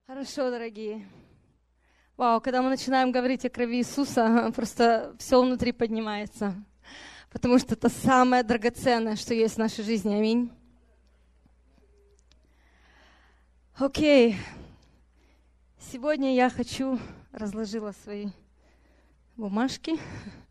Хорошо, дорогие. Вау, когда мы начинаем говорить о крови Иисуса, просто все внутри поднимается. Потому что это самое драгоценное, что есть в нашей жизни. Аминь. Окей. Сегодня я разложила свои бумажки.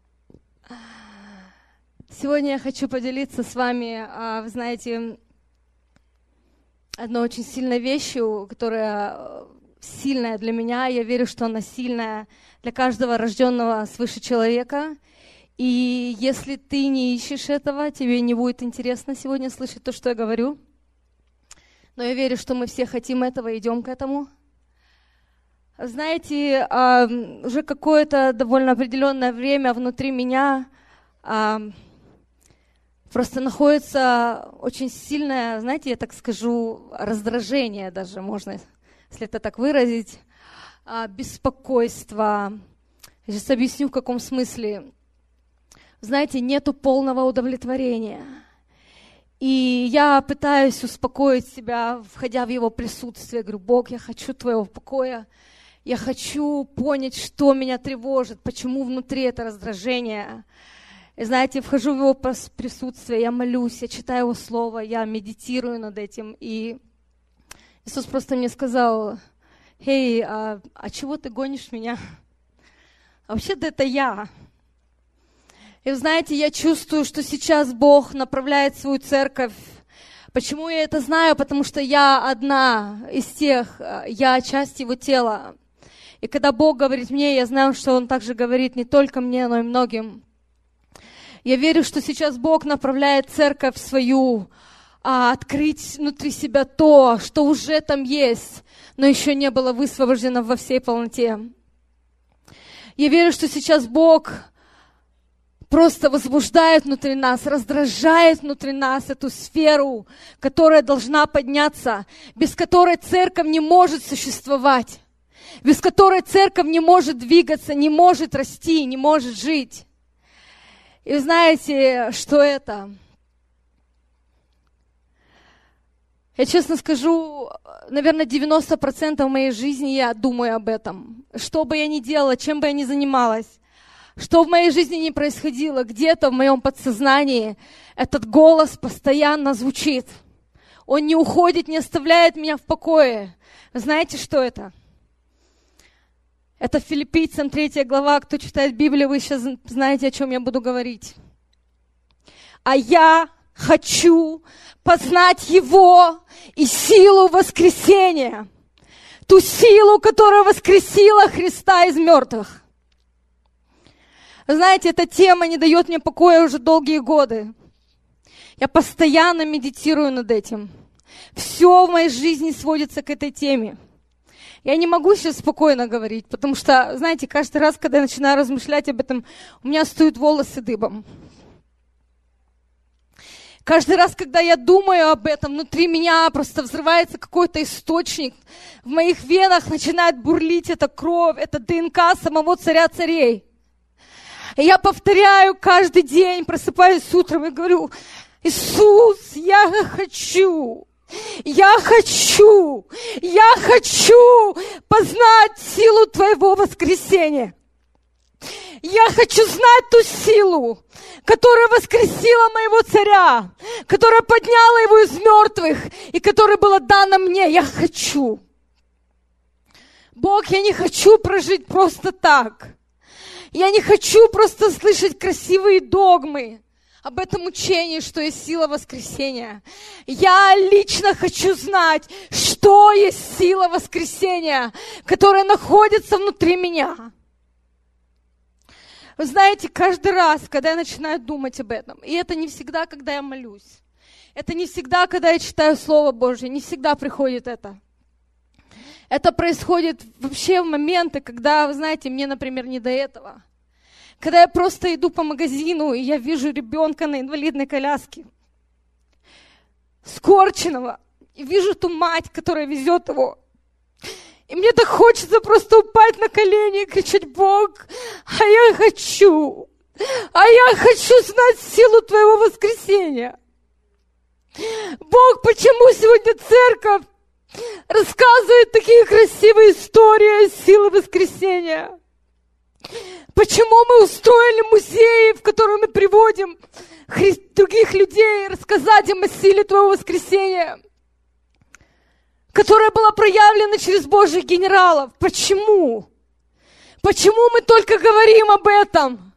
Сегодня я хочу поделиться с вами, вы знаете, одной очень сильной вещью, которая сильная для меня. Я верю, что она сильная для каждого рожденного свыше человека. И если ты не ищешь этого, тебе не будет интересно сегодня слышать то, что я говорю. Но я верю, что мы все хотим этого и идем к этому. Знаете, уже какое-то довольно определенное время внутри меня просто находится очень сильное, знаете, я так скажу, раздражение даже, можно, если это так выразить, беспокойство. Я сейчас объясню, в каком смысле. Знаете, нету полного удовлетворения. И я пытаюсь успокоить себя, входя в Его присутствие. Говорю: Бог, я хочу Твоего покоя. Я хочу понять, что меня тревожит, почему внутри это раздражение. И знаете, вхожу в Его присутствие, я молюсь, я читаю Его Слово, я медитирую над этим. И Иисус просто мне сказал: «Эй, а чего ты гонишь меня? А вообще-то это я». И вы знаете, я чувствую, что сейчас Бог направляет свою церковь. Почему я это знаю? Потому что я одна из тех, я часть Его тела. И когда Бог говорит мне, я знаю, что Он также говорит не только мне, но и многим. Я верю, что сейчас Бог направляет церковь свою, открыть внутри себя то, что уже там есть, но еще не было высвобождено во всей полноте. Я верю, что сейчас Бог просто возбуждает внутри нас, раздражает внутри нас эту сферу, которая должна подняться, без которой церковь не может существовать, без которой церковь не может двигаться, не может расти, не может жить. И вы знаете, что это? Я честно скажу, наверное, 90% моей жизни я думаю об этом. Что бы я ни делала, чем бы я ни занималась, что в моей жизни ни происходило, где-то в моем подсознании этот голос постоянно звучит. Он не уходит, не оставляет меня в покое. Знаете, что это? Это Филиппийцам 3 глава. Кто читает Библию, вы сейчас знаете, о чем я буду говорить. «А я хочу познать Его и силу воскресения». Ту силу, которая воскресила Христа из мертвых. Знаете, эта тема не дает мне покоя уже долгие годы. Я постоянно медитирую над этим. Все в моей жизни сводится к этой теме. Я не могу сейчас спокойно говорить, потому что, знаете, каждый раз, когда я начинаю размышлять об этом, у меня встают волосы дыбом. Каждый раз, когда я думаю об этом, внутри меня просто взрывается какой-то источник. В моих венах начинает бурлить эта кровь, это ДНК самого царя царей. И я повторяю каждый день, просыпаюсь утром и говорю: Иисус, я хочу познать силу Твоего воскресения. Я хочу знать ту силу, которая воскресила моего царя, которая подняла его из мертвых и которая была дана мне. Я хочу. Бог, я не хочу прожить просто так. Я не хочу просто слышать красивые догмы об этом учении, что есть сила воскресения. Я лично хочу знать, что есть сила воскресения, которая находится внутри меня. Вы знаете, каждый раз, когда я начинаю думать об этом, и это не всегда, когда я молюсь, это не всегда, когда я читаю Слово Божье, не всегда приходит это. Это происходит вообще в моменты, когда, вы знаете, мне, например, не до этого. Когда я просто иду по магазину, и я вижу ребенка на инвалидной коляске, скорченного, и вижу ту мать, которая везет его. И мне так хочется просто упасть на колени и кричать: Бог, я хочу знать силу Твоего воскресения. Бог, почему сегодня церковь рассказывает такие красивые истории о силе воскресения? Почему мы устроили музеи, в которые мы приводим других людей, рассказать им о силе Твоего воскресения, которая была проявлена через Божьих генералов? Почему? Почему мы только говорим об этом?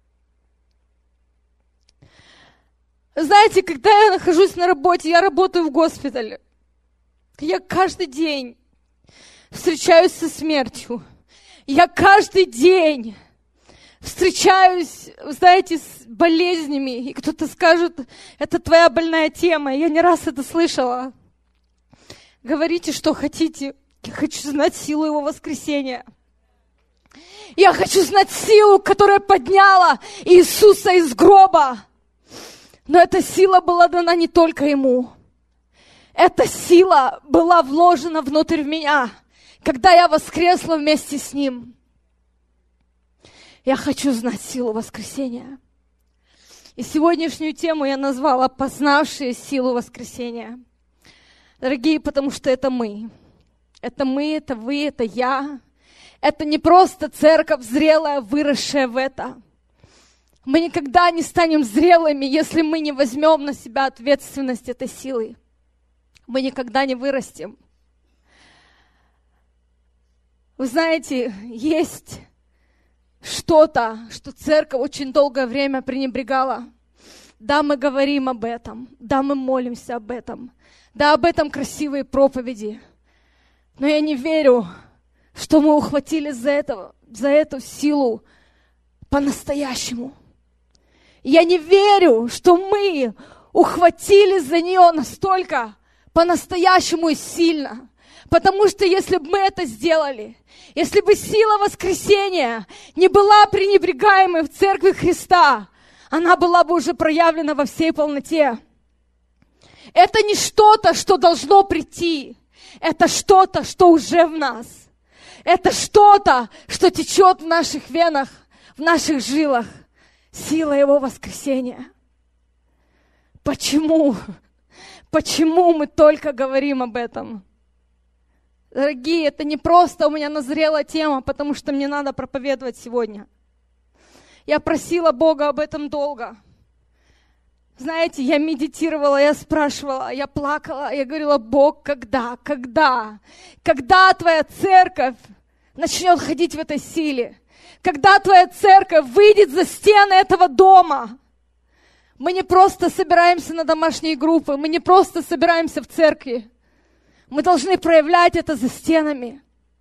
Знаете, когда я нахожусь на работе, я работаю в госпитале, я каждый день встречаюсь со смертью. Я каждый день встречаюсь, знаете, с болезнями. И кто-то скажет, это твоя больная тема. Я не раз это слышала. Говорите, что хотите. Я хочу знать силу Его воскресения. Я хочу знать силу, которая подняла Иисуса из гроба. Но эта сила была дана не только Ему. Эта сила была вложена внутрь меня, когда я воскресла вместе с Ним. Я хочу знать силу воскресения. И сегодняшнюю тему я назвала «Познавшие силу воскресения». Дорогие, потому что это мы. Это мы, это вы, это я. Это не просто церковь зрелая, выросшая в это. Мы никогда не станем зрелыми, если мы не возьмем на себя ответственность этой силы. Мы никогда не вырастем. Вы знаете, есть что-то, что церковь очень долгое время пренебрегала. Да, мы говорим об этом, да, мы молимся об этом, да, об этом красивые проповеди. Но я не верю, что мы ухватились за эту силу по-настоящему. Я не верю, что мы ухватились за нее настолько по-настоящему и сильно. Потому что если бы мы это сделали, если бы сила воскресения не была пренебрегаемой в Церкви Христа, она была бы уже проявлена во всей полноте. Это не что-то, что должно прийти. Это что-то, что уже в нас. Это что-то, что течет в наших венах, в наших жилах. Сила Его воскресения. Почему? Почему мы только говорим об этом? Дорогие, это не просто у меня назрела тема, потому что мне надо проповедовать сегодня. Я просила Бога об этом долго. Знаете, я медитировала, я спрашивала, я плакала, я говорила: Бог, когда? Когда Твоя церковь начнет ходить в этой силе? Когда Твоя церковь выйдет за стены этого дома? Мы не просто собираемся на домашние группы, мы не просто собираемся в церкви. Мы должны проявлять это за стенами.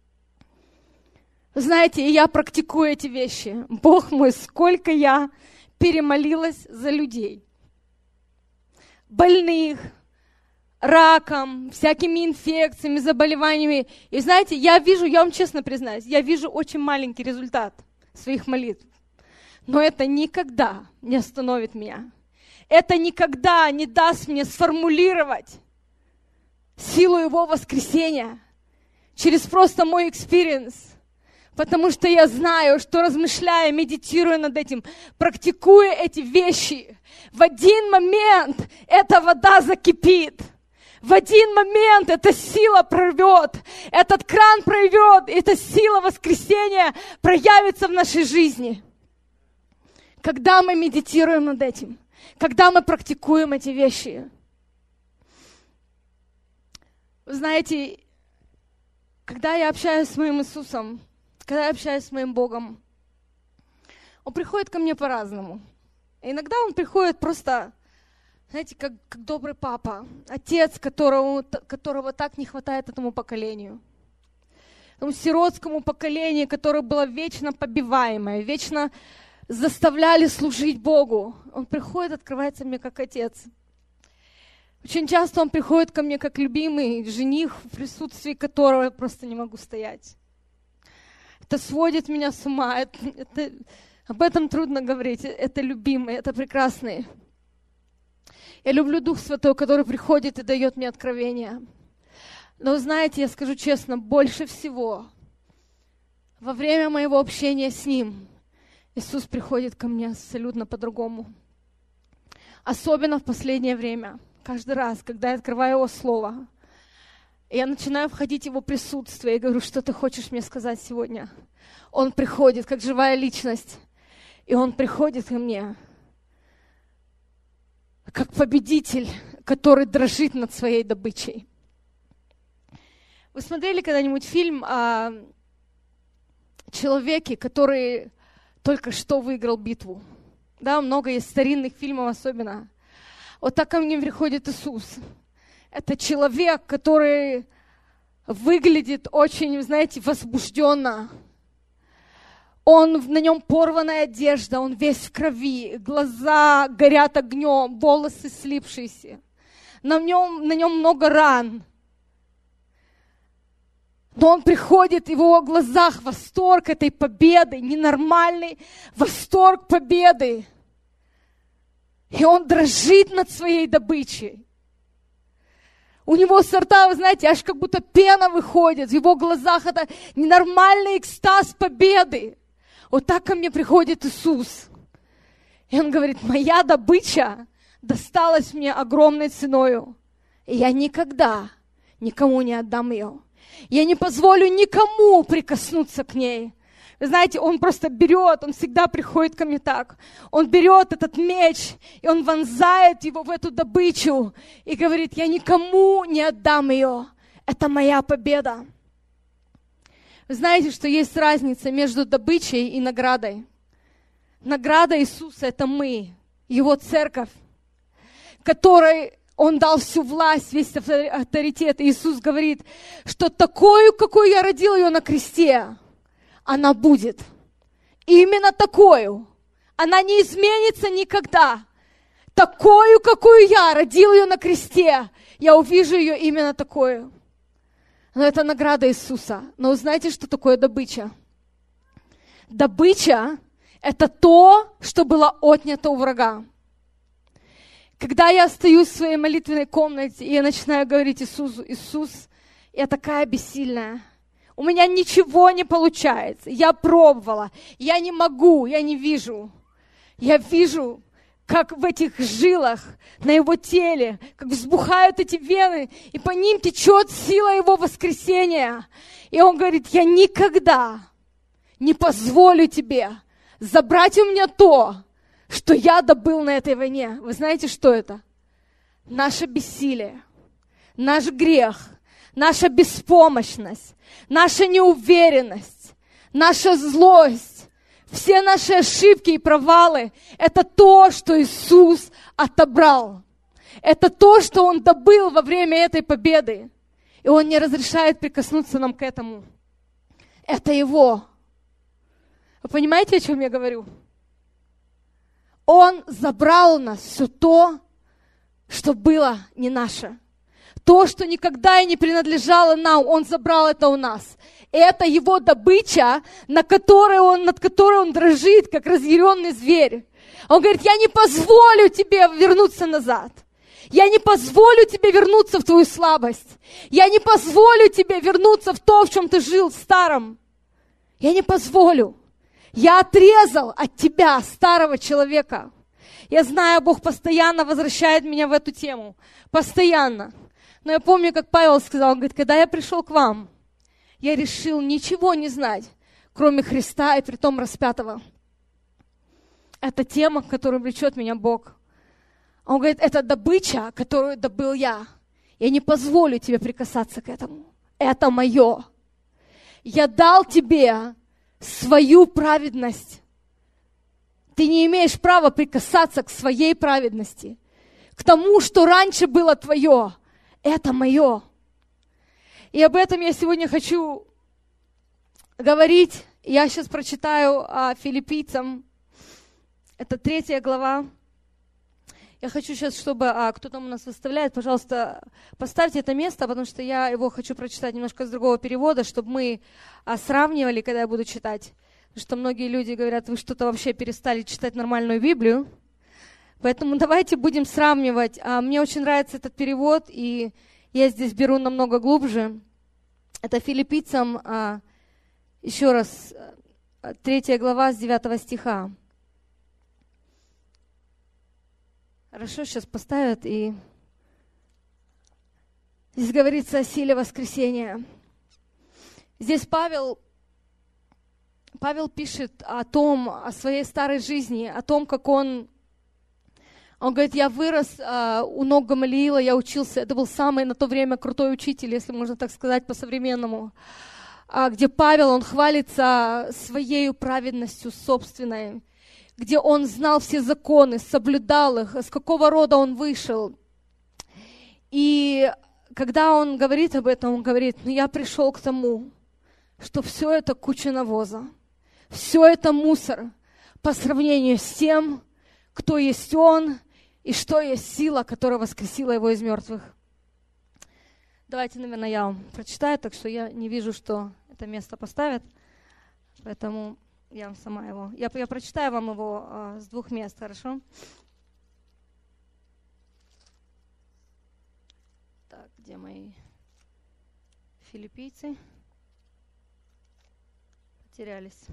Знаете, я практикую эти вещи. Бог мой, сколько я перемолилась за людей. Больных, раком, всякими инфекциями, заболеваниями. И знаете, я вам честно признаюсь, я вижу очень маленький результат своих молитв. Но это никогда не остановит меня. Это никогда не даст мне сформулировать силу Его воскресения через просто мой экспириенс. Потому что я знаю, что размышляя, медитируя над этим, практикуя эти вещи, в один момент эта вода закипит. В один момент эта сила прорвет, этот кран прорвет, и эта сила воскресения проявится в нашей жизни. Когда мы медитируем над этим, когда мы практикуем эти вещи. Вы знаете, когда я общаюсь с моим Иисусом, когда я общаюсь с моим Богом, Он приходит ко мне по-разному. Иногда Он приходит просто, знаете, как добрый папа, отец, которого так не хватает этому поколению. Тому сиротскому поколению, которое было вечно побиваемое, вечно заставляли служить Богу. Он приходит, открывается мне как отец. Очень часто Он приходит ко мне как любимый жених, в присутствии которого я просто не могу стоять. Это сводит меня с ума. Об этом трудно говорить. Это любимый, это прекрасный. Я люблю Дух Святой, который приходит и дает мне откровения. Но знаете, я скажу честно, больше всего во время моего общения с Ним Иисус приходит ко мне абсолютно по-другому. Особенно в последнее время. Каждый раз, когда я открываю Его Слово, И я начинаю входить в его присутствие и говорю, что ты хочешь мне сказать сегодня? Он приходит, как живая личность, и он приходит ко мне, как победитель, который дрожит над своей добычей. Вы смотрели когда-нибудь фильм о человеке, который только что выиграл битву? Да, много есть старинных фильмов особенно. Вот так ко мне приходит Иисус. Это человек, который выглядит очень, знаете, возбужденно. На нем порванная одежда, он весь в крови, глаза горят огнем, волосы слипшиеся. На нем много ран. Но он приходит, и в его глазах восторг этой победы, ненормальный восторг победы. И он дрожит над своей добычей. У него с рта, вы знаете, аж как будто пена выходит. В его глазах это ненормальный экстаз победы. Вот так ко мне приходит Иисус. И он говорит, моя добыча досталась мне огромной ценою. И я никогда никому не отдам ее. Я не позволю никому прикоснуться к ней. Вы знаете, он просто берет, он всегда приходит ко мне так. Он берет этот меч, и он вонзает его в эту добычу и говорит, я никому не отдам ее. Это моя победа. Вы знаете, что есть разница между добычей и наградой. Награда Иисуса – это мы, Его церковь, которой Он дал всю власть, весь авторитет. И Иисус говорит, что такую, какую я родил ее на кресте, она будет. Именно такую. Она не изменится никогда. Такую, какую я родил ее на кресте, я увижу ее именно такую. Но это награда Иисуса. Но вы знаете, что такое добыча? Добыча – это то, что было отнято у врага. Когда я остаюсь в своей молитвенной комнате, и я начинаю говорить Иисусу, Иисус, я такая бессильная. У меня ничего не получается. Я пробовала. Я не могу, я не вижу. Я вижу, как в этих жилах на его теле, как взбухают эти вены, и по ним течет сила его воскресения. И он говорит, я никогда не позволю тебе забрать у меня то, что я добыл на этой войне. Вы знаете, что это? Наше бессилие, наш грех, наша беспомощность, наша неуверенность, наша злость, все наши ошибки и провалы – это то, что Иисус отобрал. Это то, что Он добыл во время этой победы. И Он не разрешает прикоснуться нам к этому. Это Его. Вы понимаете, о чем я говорю? Он забрал у нас все то, что было не наше. То, что никогда и не принадлежало нам, Он забрал это у нас. И это Его добыча, над которой Он дрожит, как разъяренный зверь. Он говорит, я не позволю тебе вернуться назад. Я не позволю тебе вернуться в твою слабость. Я не позволю тебе вернуться в то, в чем ты жил старом. Я не позволю. Я отрезал от тебя, старого человека. Я знаю, Бог постоянно возвращает меня в эту тему. Постоянно. Но я помню, как Павел сказал, он говорит, когда я пришел к вам, я решил ничего не знать, кроме Христа и притом распятого. Это тема, к которой влечет меня Бог. Он говорит, это добыча, которую добыл я. Я не позволю тебе прикасаться к этому. Это мое. Я дал тебе свою праведность. Ты не имеешь права прикасаться к своей праведности, к тому, что раньше было твое. Это мое. И об этом я сегодня хочу говорить. Я сейчас прочитаю Филиппийцам. Это 3 глава. Я хочу сейчас, чтобы кто там у нас выставляет, пожалуйста, поставьте это место, потому что я его хочу прочитать немножко с другого перевода, чтобы мы сравнивали, когда я буду читать. Потому что многие люди говорят, вы что-то вообще перестали читать нормальную Библию. Поэтому давайте будем сравнивать. Мне очень нравится этот перевод, и я здесь беру намного глубже. Это Филиппийцам, еще раз, 3 глава с 9 стиха. Хорошо, сейчас поставят и... Здесь говорится о силе воскресения. Здесь Павел пишет о своей старой жизни, о том, как он говорит, я вырос у ног Гамалиила, я учился, это был самый на то время крутой учитель, если можно так сказать по-современному, где Павел, он хвалится своей праведностью собственной, где он знал все законы, соблюдал их, с какого рода он вышел. И когда он говорит об этом, он говорит, я пришел к тому, что все это куча навоза, все это мусор по сравнению с тем, кто есть он и что есть сила, которая воскресила его из мертвых. Давайте, наверное, я вам прочитаю, так что я не вижу, что это место поставят, поэтому я вам сама его... Я прочитаю вам его с двух мест, хорошо? Так, где мои филиппийцы? Потерялись.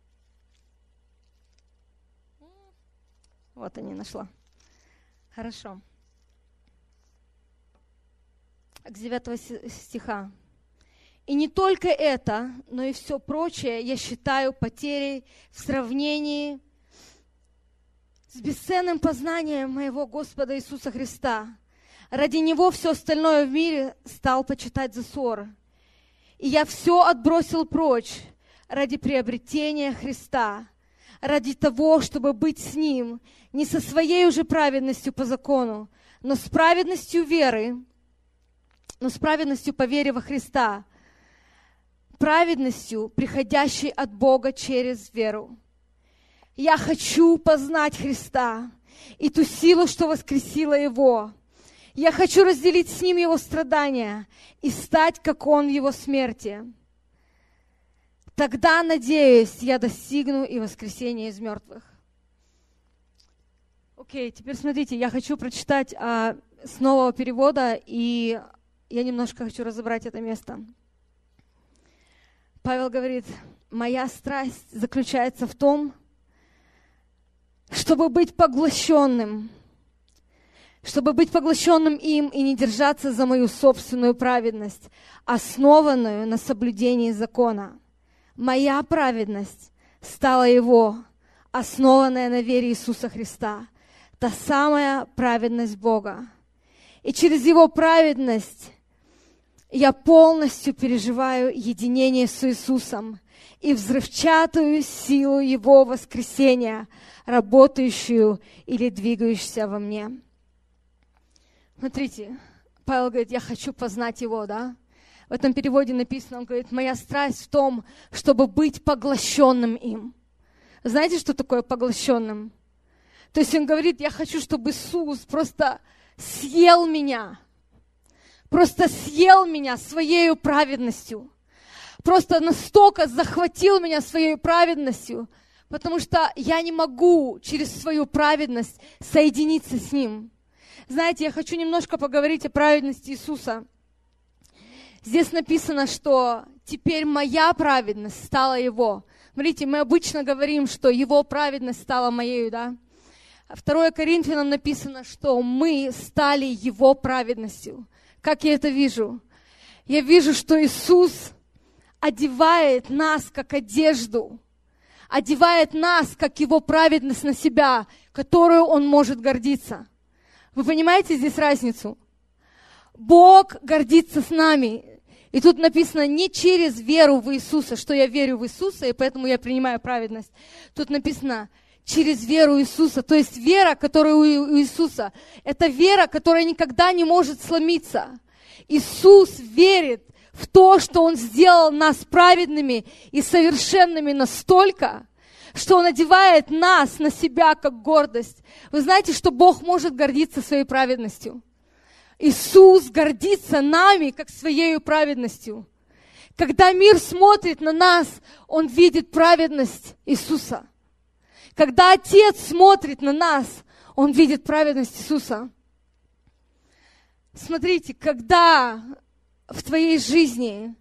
Вот они, нашла. Хорошо. С 9 стиха. «И не только это, но и все прочее я считаю потерей в сравнении с бесценным познанием моего Господа Иисуса Христа. Ради Него все остальное в мире стал почитать за ссор. И я все отбросил прочь ради приобретения Христа, ради того, чтобы быть с Ним, не со своей уже праведностью по закону, но с праведностью веры, но с праведностью по вере во Христа, праведностью, приходящей от Бога через веру. Я хочу познать Христа и ту силу, что воскресила Его. Я хочу разделить с Ним Его страдания и стать, как Он в Его смерти. Тогда, надеюсь, я достигну и воскресения из мертвых». Окей, теперь смотрите, я хочу прочитать с нового перевода, и я немножко хочу разобрать это место. Павел говорит, моя страсть заключается в том, чтобы быть поглощенным им и не держаться за мою собственную праведность, основанную на соблюдении закона. Моя праведность стала Его, основанная на вере Иисуса Христа, та самая праведность Бога. И через Его праведность я полностью переживаю единение с Иисусом и взрывчатую силу Его воскресения, работающую или двигающуюся во мне. Смотрите, Павел говорит, я хочу познать Его, да? В этом переводе написано, он говорит, моя страсть в том, чтобы быть поглощенным им. Знаете, что такое поглощенным? То есть он говорит, я хочу, чтобы Иисус просто съел меня своей праведностью. Просто настолько захватил меня своей праведностью, потому что я не могу через свою праведность соединиться с Ним. Знаете, я хочу немножко поговорить о праведности Иисуса. Здесь написано, что теперь моя праведность стала Его. Смотрите, мы обычно говорим, что Его праведность стала моею, да? 2 Коринфянам написано, что мы стали Его праведностью. Как я это вижу? Я вижу, что Иисус одевает нас как одежду, одевает нас как Его праведность на себя, которую Он может гордиться. Вы понимаете здесь разницу? Бог гордится с нами. И тут написано не через веру в Иисуса, что я верю в Иисуса, и поэтому я принимаю праведность. Тут написано через веру Иисуса. То есть вера, которая у Иисуса, это вера, которая никогда не может сломиться. Иисус верит в то, что Он сделал нас праведными и совершенными настолько, что Он одевает нас на себя как гордость. Вы знаете, что Бог может гордиться своей праведностью? Иисус гордится нами, как своей праведностью. Когда мир смотрит на нас, он видит праведность Иисуса. Когда Отец смотрит на нас, он видит праведность Иисуса. Смотрите, когда в твоей жизни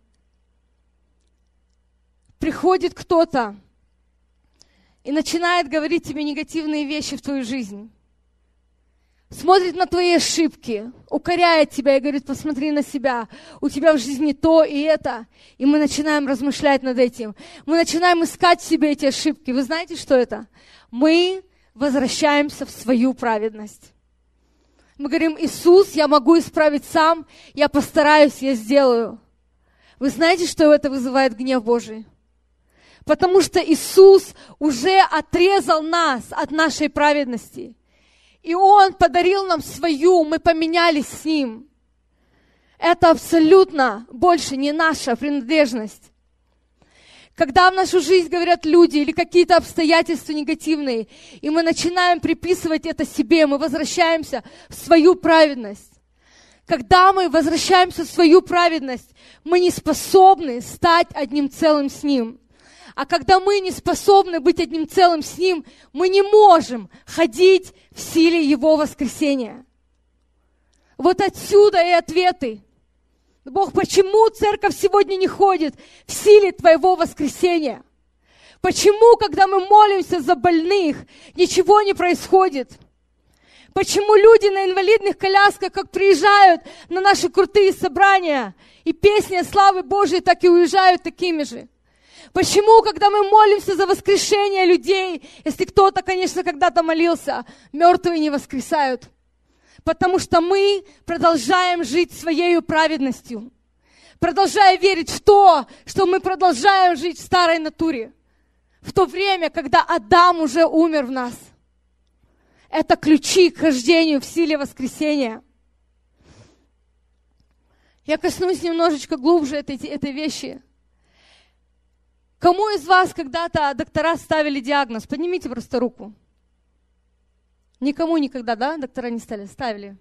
приходит кто-то и начинает говорить тебе негативные вещи в твою жизнь, смотрит на твои ошибки, укоряет тебя и говорит: посмотри на себя, у тебя в жизни то и это. И мы начинаем размышлять над этим. Мы начинаем искать в себе эти ошибки. Вы знаете, что это? Мы возвращаемся в свою праведность. Мы говорим: Иисус, я могу исправить сам, я постараюсь, я сделаю. Вы знаете, что это вызывает гнев Божий? Потому что Иисус уже отрезал нас от нашей праведности. И Он подарил нам свою, мы поменялись с Ним. Это абсолютно больше не наша принадлежность. Когда в нашу жизнь говорят люди или какие-то обстоятельства негативные, и мы начинаем приписывать это себе, мы возвращаемся в свою праведность. Когда мы возвращаемся в свою праведность, мы не способны стать одним целым с Ним. А когда мы не способны быть одним целым с Ним, мы не можем ходить в силе Его воскресения. Вот отсюда и ответы. Бог, почему церковь сегодня не ходит в силе Твоего воскресения? Почему, когда мы молимся за больных, ничего не происходит? Почему люди на инвалидных колясках, как приезжают на наши крутые собрания, и песни славы Божией, так и уезжают такими же? Почему, когда мы молимся за воскрешение людей, если кто-то, конечно, когда-то молился, мертвые не воскресают? Потому что мы продолжаем жить своей праведностью, продолжая верить в то, что мы продолжаем жить в старой натуре, в то время, когда Адам уже умер в нас. Это ключи к хождению в силе воскресения. Я коснусь немножечко глубже этой вещи. Кому из вас когда-то доктора ставили диагноз? Поднимите просто руку. Никому никогда, да, доктора не ставили? Ставили.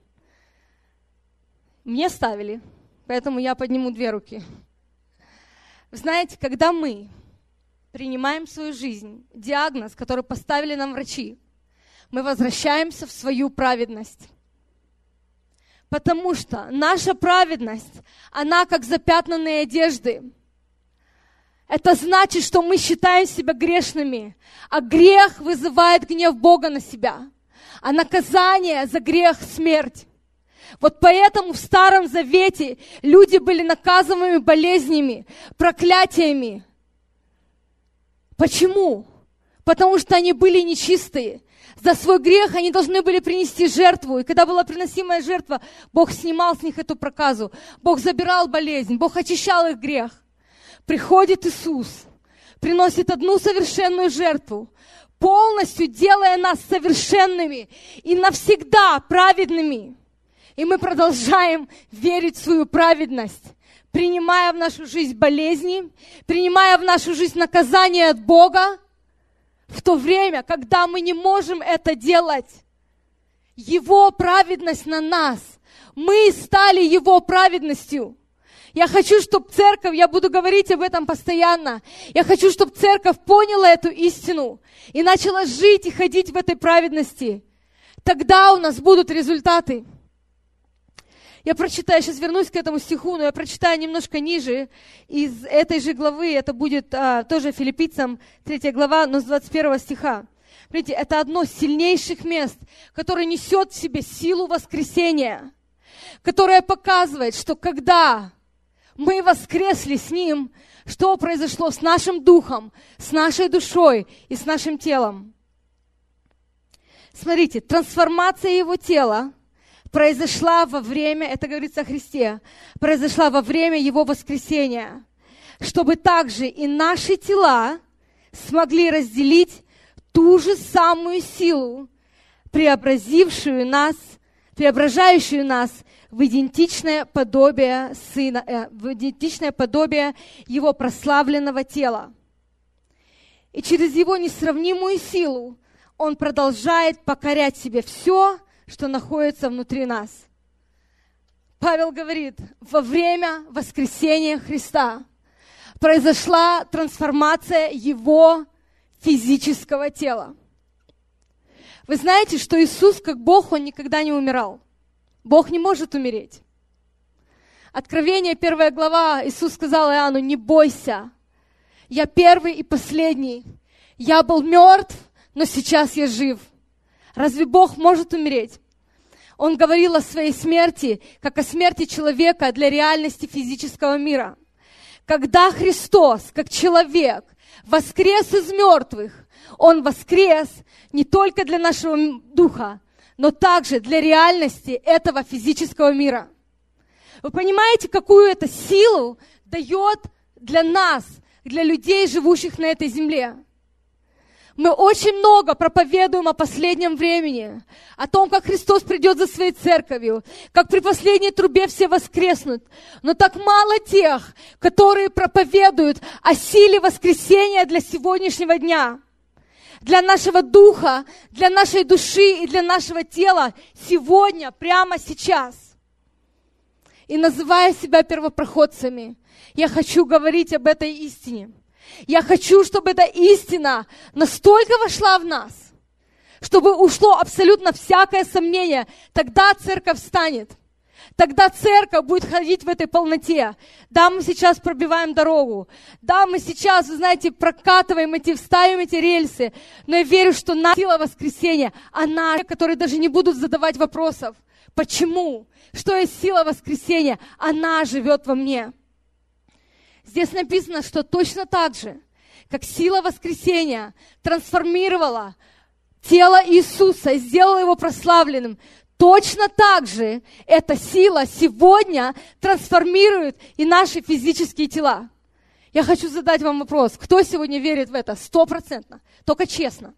Мне ставили, поэтому я подниму 2 руки. Вы знаете, когда мы принимаем в свою жизнь диагноз, который поставили нам врачи, мы возвращаемся в свою праведность. Потому что наша праведность, она как запятнанные одежды. Это значит, что мы считаем себя грешными, а грех вызывает гнев Бога на себя. А наказание за грех – смерть. Вот поэтому в Старом Завете люди были наказываемы болезнями, проклятиями. Почему? Потому что они были нечистые. За свой грех они должны были принести жертву. И когда была приносимая жертва, Бог снимал с них эту проказу. Бог забирал болезнь, Бог очищал их грех. Приходит Иисус, приносит одну совершенную жертву, полностью делая нас совершенными и навсегда праведными. И мы продолжаем верить в свою праведность, принимая в нашу жизнь болезни, принимая в нашу жизнь наказание от Бога, в то время, когда мы не можем это делать. Его праведность на нас. Мы стали Его праведностью. Я хочу, чтобы церковь, я буду говорить об этом постоянно, я хочу, чтобы церковь поняла эту истину и начала жить и ходить в этой праведности. Тогда у нас будут результаты. Я прочитаю, сейчас вернусь к этому стиху, но я прочитаю немножко ниже из этой же главы, это будет тоже Филиппийцам 3 глава, но с 21 стиха. Смотрите, это одно из сильнейших мест, которое несет в себе силу воскресения, которое показывает, что когда мы воскресли с Ним, что произошло с нашим духом, с нашей душой и с нашим телом. Смотрите, трансформация Его тела произошла во время, это говорится о Христе, произошла во время Его воскресения, чтобы также и наши тела смогли разделить ту же самую силу, преображающую нас в идентичное подобие Сына, в идентичное подобие Его прославленного тела. И через Его несравнимую силу Он продолжает покорять себе все, что находится внутри нас. Павел говорит, во время воскресения Христа произошла трансформация Его физического тела. Вы знаете, что Иисус, как Бог, Он никогда не умирал. Бог не может умереть. Откровение, 1 глава, Иисус сказал Иоанну, не бойся, я первый и последний. Я был мертв, но сейчас я жив. Разве Бог может умереть? Он говорил о своей смерти, как о смерти человека для реальности физического мира. Когда Христос, как человек, воскрес из мертвых, Он воскрес не только для нашего духа, но также для реальности этого физического мира. Вы понимаете, какую это силу дает для нас, для людей, живущих на этой земле? Мы очень много проповедуем о последнем времени, о том, как Христос придет за своей церковью, как при последней трубе все воскреснут. Но так мало тех, которые проповедуют о силе воскресения для сегодняшнего дня, для нашего духа, для нашей души и для нашего тела сегодня, прямо сейчас. И называя себя первопроходцами, я хочу говорить об этой истине. Я хочу, чтобы эта истина настолько вошла в нас, чтобы ушло абсолютно всякое сомнение. Тогда церковь встанет. Тогда церковь будет ходить в этой полноте. Да, мы сейчас пробиваем дорогу. Да, мы сейчас, вы знаете, прокатываем вставим эти рельсы. Но я верю, что сила воскресения, она, которые даже не будут задавать вопросов. Почему? Что есть сила воскресения? Она живет во мне. Здесь написано, что точно так же, как сила воскресения трансформировала тело Иисуса и сделала его прославленным, точно так же эта сила сегодня трансформирует и наши физические тела. Я хочу задать вам вопрос. Кто сегодня верит в это 100%? Только честно.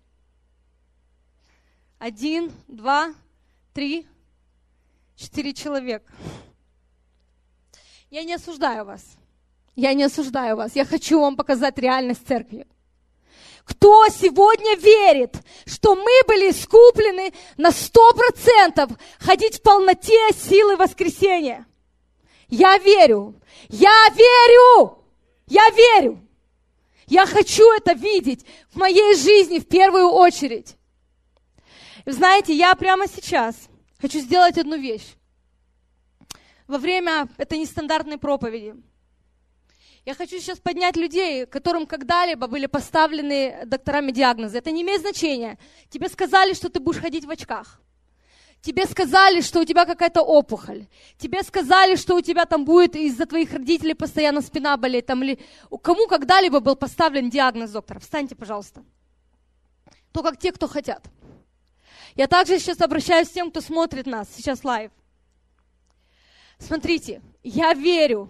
1, 2, 3, 4 человека. Я не осуждаю вас. Я не осуждаю вас. Я хочу вам показать реальность церкви. Кто сегодня верит, что мы были искуплены на 100% ходить в полноте силы воскресения? Я верю. Я верю. Я верю. Я хочу это видеть в моей жизни в первую очередь. И знаете, я прямо сейчас хочу сделать одну вещь. Во время этой нестандартной проповеди я хочу сейчас поднять людей, которым когда-либо были поставлены докторами диагнозы. Это не имеет значения. Тебе сказали, что ты будешь ходить в очках. Тебе сказали, что у тебя какая-то опухоль. Тебе сказали, что у тебя там будет из-за твоих родителей постоянно спина болеть. Там, или... Кому когда-либо был поставлен диагноз доктора? Встаньте, пожалуйста. Только те, кто хотят. Я также сейчас обращаюсь к тем, кто смотрит нас сейчас лайв. Смотрите, я верю,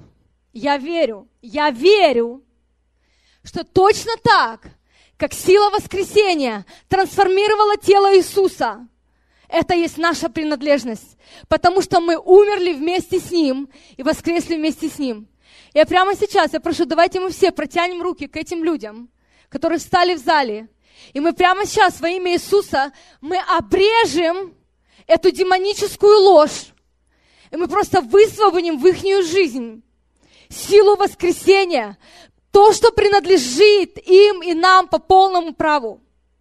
что точно так, как сила воскресения трансформировала тело Иисуса, это есть наша принадлежность, потому что мы умерли вместе с Ним и воскресли вместе с Ним. Я прямо сейчас, я прошу, давайте мы все протянем руки к этим людям, которые встали в зале, и мы прямо сейчас во имя Иисуса, мы обрежем эту демоническую ложь, и мы просто высвободим в ихнюю жизнь силу воскресения, то, что принадлежит им и нам по полному праву.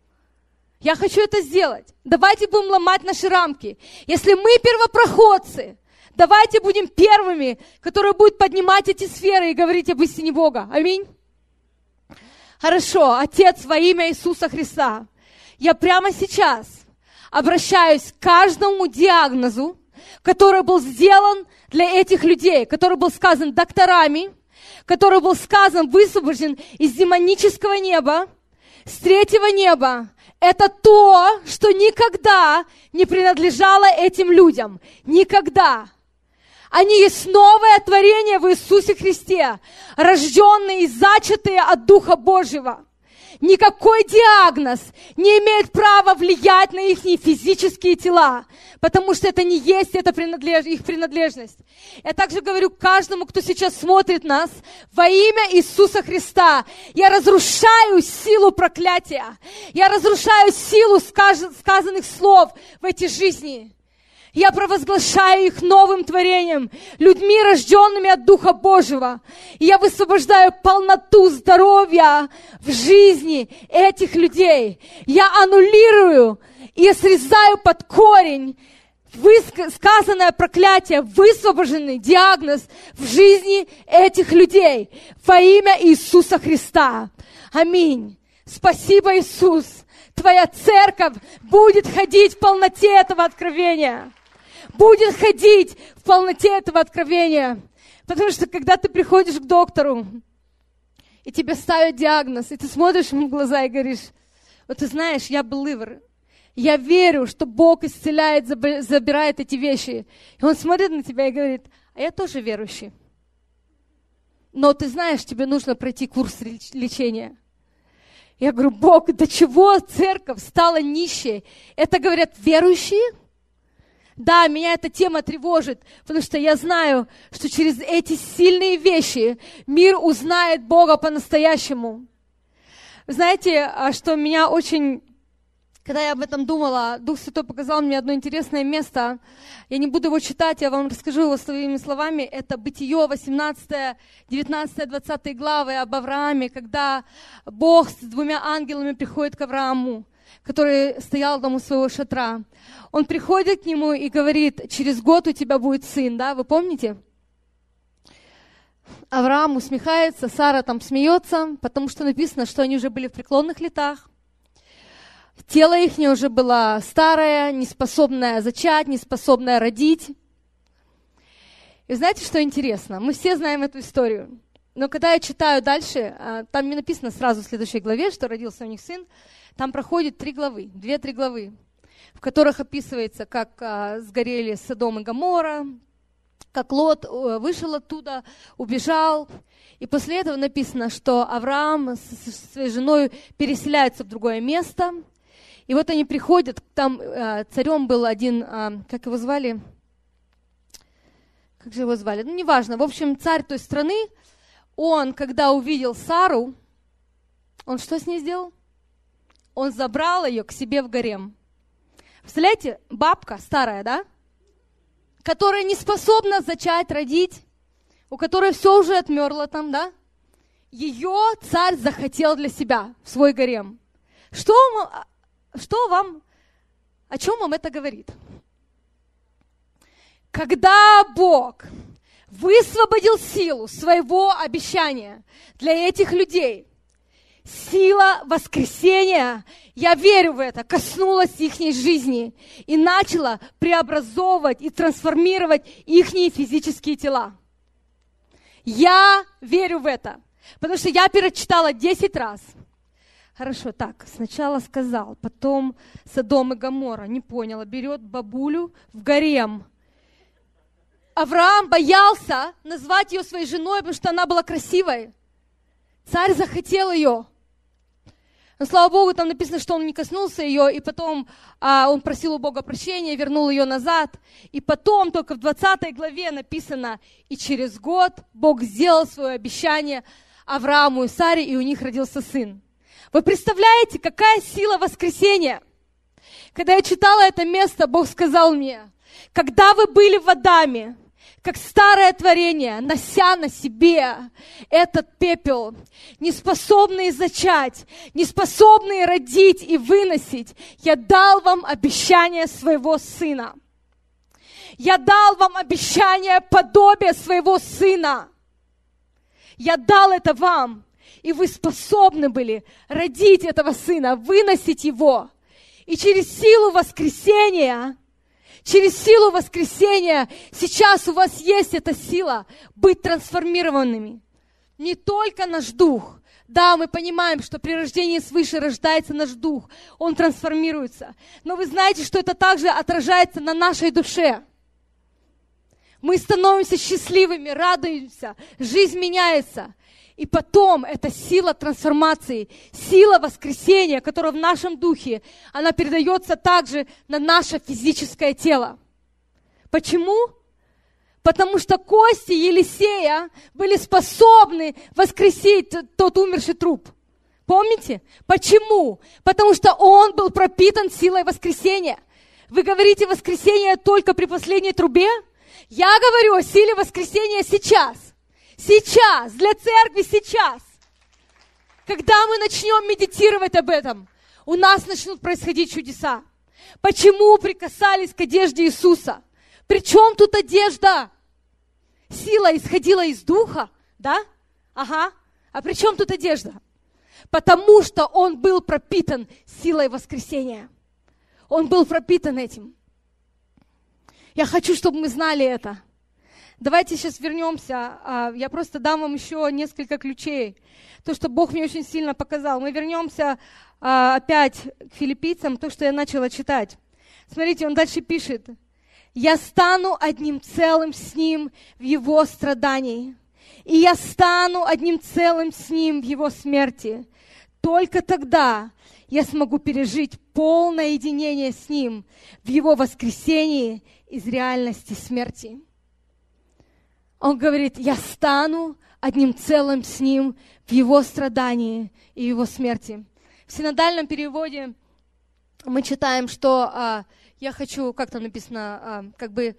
Я хочу это сделать. Давайте будем ломать наши рамки. Если мы первопроходцы, давайте будем первыми, которые будут поднимать эти сферы и говорить об истине Бога. Аминь. Хорошо, Отец, во имя Иисуса Христа, я прямо сейчас обращаюсь к каждому диагнозу, который был сделан для этих людей, который был сказан докторами, который был сказан, высвобожден из демонического неба, с третьего неба. Это то, что никогда не принадлежало этим людям. Никогда. Они есть новое творение в Иисусе Христе, рожденные и зачатые от Духа Божьего. Никакой диагноз не имеет права влиять на их физические тела, потому что это не есть их принадлежность. Я также говорю каждому, кто сейчас смотрит нас, во имя Иисуса Христа, я разрушаю силу проклятия, я разрушаю силу сказанных слов в эти жизни. Я провозглашаю их новым творением, людьми, рожденными от Духа Божьего. И я высвобождаю полноту здоровья в жизни этих людей. Я аннулирую и срезаю под корень сказанное проклятие, высвобожденный диагноз в жизни этих людей во имя Иисуса Христа. Аминь. Спасибо, Иисус. Твоя церковь будет ходить в полноте этого откровения. будет ходить в полноте этого откровения. Потому что когда ты приходишь к доктору, и тебе ставят диагноз, и ты смотришь ему в глаза и говоришь: вот ты знаешь, я believer, я верю, что Бог исцеляет, забирает эти вещи. И он смотрит на тебя и говорит: а я тоже верующий. Но ты знаешь, тебе нужно пройти курс лечения. Я говорю: Бог, до чего церковь стала нищей? Это говорят верующие? Да, меня эта тема тревожит, потому что я знаю, что через эти сильные вещи мир узнает Бога по-настоящему. Знаете, что меня очень... Когда я об этом думала, Дух Святой показал мне одно интересное место. Я не буду его читать, я вам расскажу его своими словами. Это Бытие, 18, 19, 20 главы об Аврааме, когда Бог с 2 ангелами приходит к Аврааму, который стоял дома своего шатра. Он приходит к нему и говорит: через год у тебя будет сын, да, вы помните? Авраам усмехается, Сара там смеется, потому что написано, что они уже были в преклонных летах. Тело их уже было старое, неспособное зачать, неспособное родить. И знаете, что интересно? Мы все знаем эту историю. Но когда я читаю дальше, там не написано сразу в следующей главе, что родился у них сын, там проходит 3 главы, 2-3 главы, в которых описывается, как сгорели Содом и Гоморра, как Лот вышел оттуда, убежал. И после этого написано, что Авраам со своей женой переселяется в другое место. И вот они приходят, там царем был один, как его звали? Как же его звали? Ну, неважно. В общем, царь той страны, он, когда увидел Сару, он что с ней сделал? Он забрал ее к себе в гарем. Представляете, бабка старая, да? Которая не способна зачать, родить, у которой все уже отмерло там, да? Ее царь захотел для себя, в свой гарем. О чем вам это говорит? Когда Бог высвободил силу своего обещания для этих людей, сила воскресения, я верю в это, коснулась их жизни и начала преобразовывать и трансформировать их физические тела. Я верю в это, потому что я перечитала 10 раз. Хорошо, так, сначала сказал, потом Содом и Гоморра, не поняла, берет бабулю в гарем. Авраам боялся назвать ее своей женой, потому что она была красивой. Царь захотел ее. Но, слава Богу, там написано, что он не коснулся ее, и потом он просил у Бога прощения, вернул ее назад. И потом, только в 20 главе написано: и через год Бог сделал свое обещание Аврааму и Саре, и у них родился сын. Вы представляете, какая сила воскресения? Когда я читала это место, Бог сказал мне: когда вы были в Адаме, как старое творение, нося на себе этот пепел, неспособные зачать, неспособные родить и выносить, я дал вам обещание своего сына. Я дал вам обещание подобия своего сына. Я дал это вам, и вы способны были родить этого сына, выносить его. И через силу воскресения сейчас у вас есть эта сила быть трансформированными. Не только наш дух. Да, мы понимаем, что при рождении свыше рождается наш дух, он трансформируется. Но вы знаете, что это также отражается на нашей душе. Мы становимся счастливыми, радуемся, жизнь меняется. И потом эта сила трансформации, сила воскресения, которая в нашем духе, она передается также на наше физическое тело. Почему? Потому что кости Елисея были способны воскресить тот умерший труп. Помните? Почему? Потому что он был пропитан силой воскресения. Вы говорите воскресение только при последней трубе? Я говорю о силе воскресения сейчас. Сейчас, для церкви сейчас. Когда мы начнем медитировать об этом, у нас начнут происходить чудеса. Почему прикасались к одежде Иисуса? При чем тут одежда? Сила исходила из духа, да? Ага. А при чем тут одежда? Потому что он был пропитан силой воскресения. Он был пропитан этим. Я хочу, чтобы мы знали это. Давайте сейчас вернемся. Я просто дам вам еще несколько ключей. То, что Бог мне очень сильно показал. Мы вернемся опять к филиппийцам, то, что я начала читать. Смотрите, он дальше пишет. «Я стану одним целым с Ним в Его страдании, и я стану одним целым с Ним в Его смерти. Только тогда я смогу пережить полное единение с Ним в Его воскресении из реальности смерти». Он говорит, я стану одним целым с Ним в Его страдании и Его смерти. В синодальном переводе мы читаем, что я хочу, как там написано,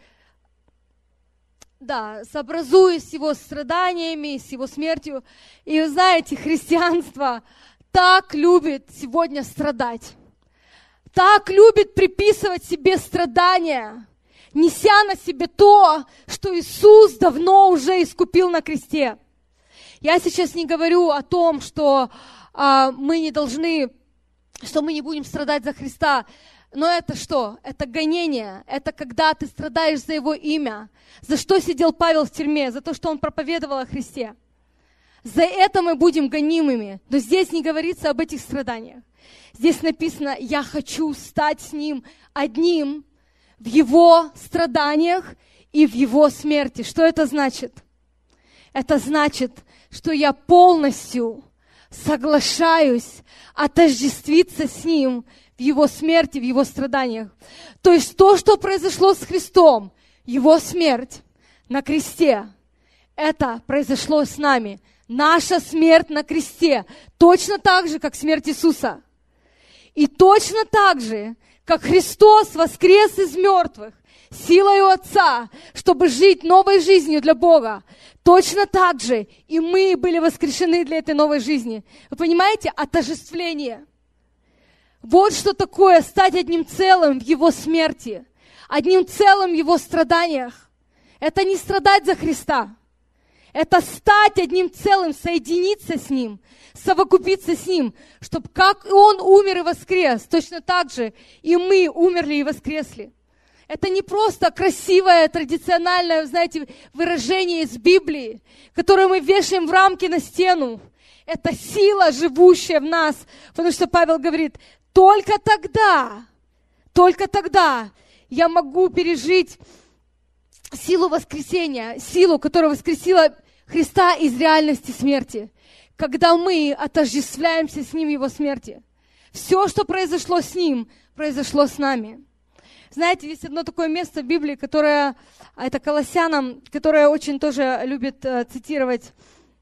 сообразуюсь с Его страданиями, с Его смертью. И вы знаете, христианство так любит сегодня страдать, так любит приписывать себе страдания, неся на себе то, что Иисус давно уже искупил на кресте. Я сейчас не говорю о том, что мы не должны, что мы не будем страдать за Христа, но это что? Это гонение, это когда ты страдаешь за Его имя. За что сидел Павел в тюрьме? За то, что он проповедовал о Христе. За это мы будем гонимыми. Но здесь не говорится об этих страданиях. Здесь написано, я хочу стать с Ним одним в Его страданиях и в Его смерти. Что это значит? Это значит, что я полностью соглашаюсь отождествиться с Ним в Его смерти, в Его страданиях. То есть то, что произошло с Христом, Его смерть на кресте, это произошло с нами. Наша смерть на кресте точно так же, как смерть Иисуса. И точно так же, как Христос воскрес из мертвых силою Отца, чтобы жить новой жизнью для Бога, точно так же и мы были воскрешены для этой новой жизни. Вы понимаете? Отождествление. Вот что такое стать одним целым в Его смерти, одним целым в Его страданиях. Это не страдать за Христа. Это стать одним целым, соединиться с Ним, совокупиться с Ним, чтобы как Он умер и воскрес, точно так же и мы умерли и воскресли. Это не просто красивое, традициональное, знаете, выражение из Библии, которое мы вешаем в рамки на стену. Это сила, живущая в нас, потому что Павел говорит, только тогда я могу пережить силу воскресения, силу, которая воскресила Христа из реальности смерти, когда мы отождествляемся с Ним в Его смерти. Все, что произошло с Ним, произошло с нами. Знаете, есть одно такое место в Библии, которое, это Колоссянам, которое очень тоже любят цитировать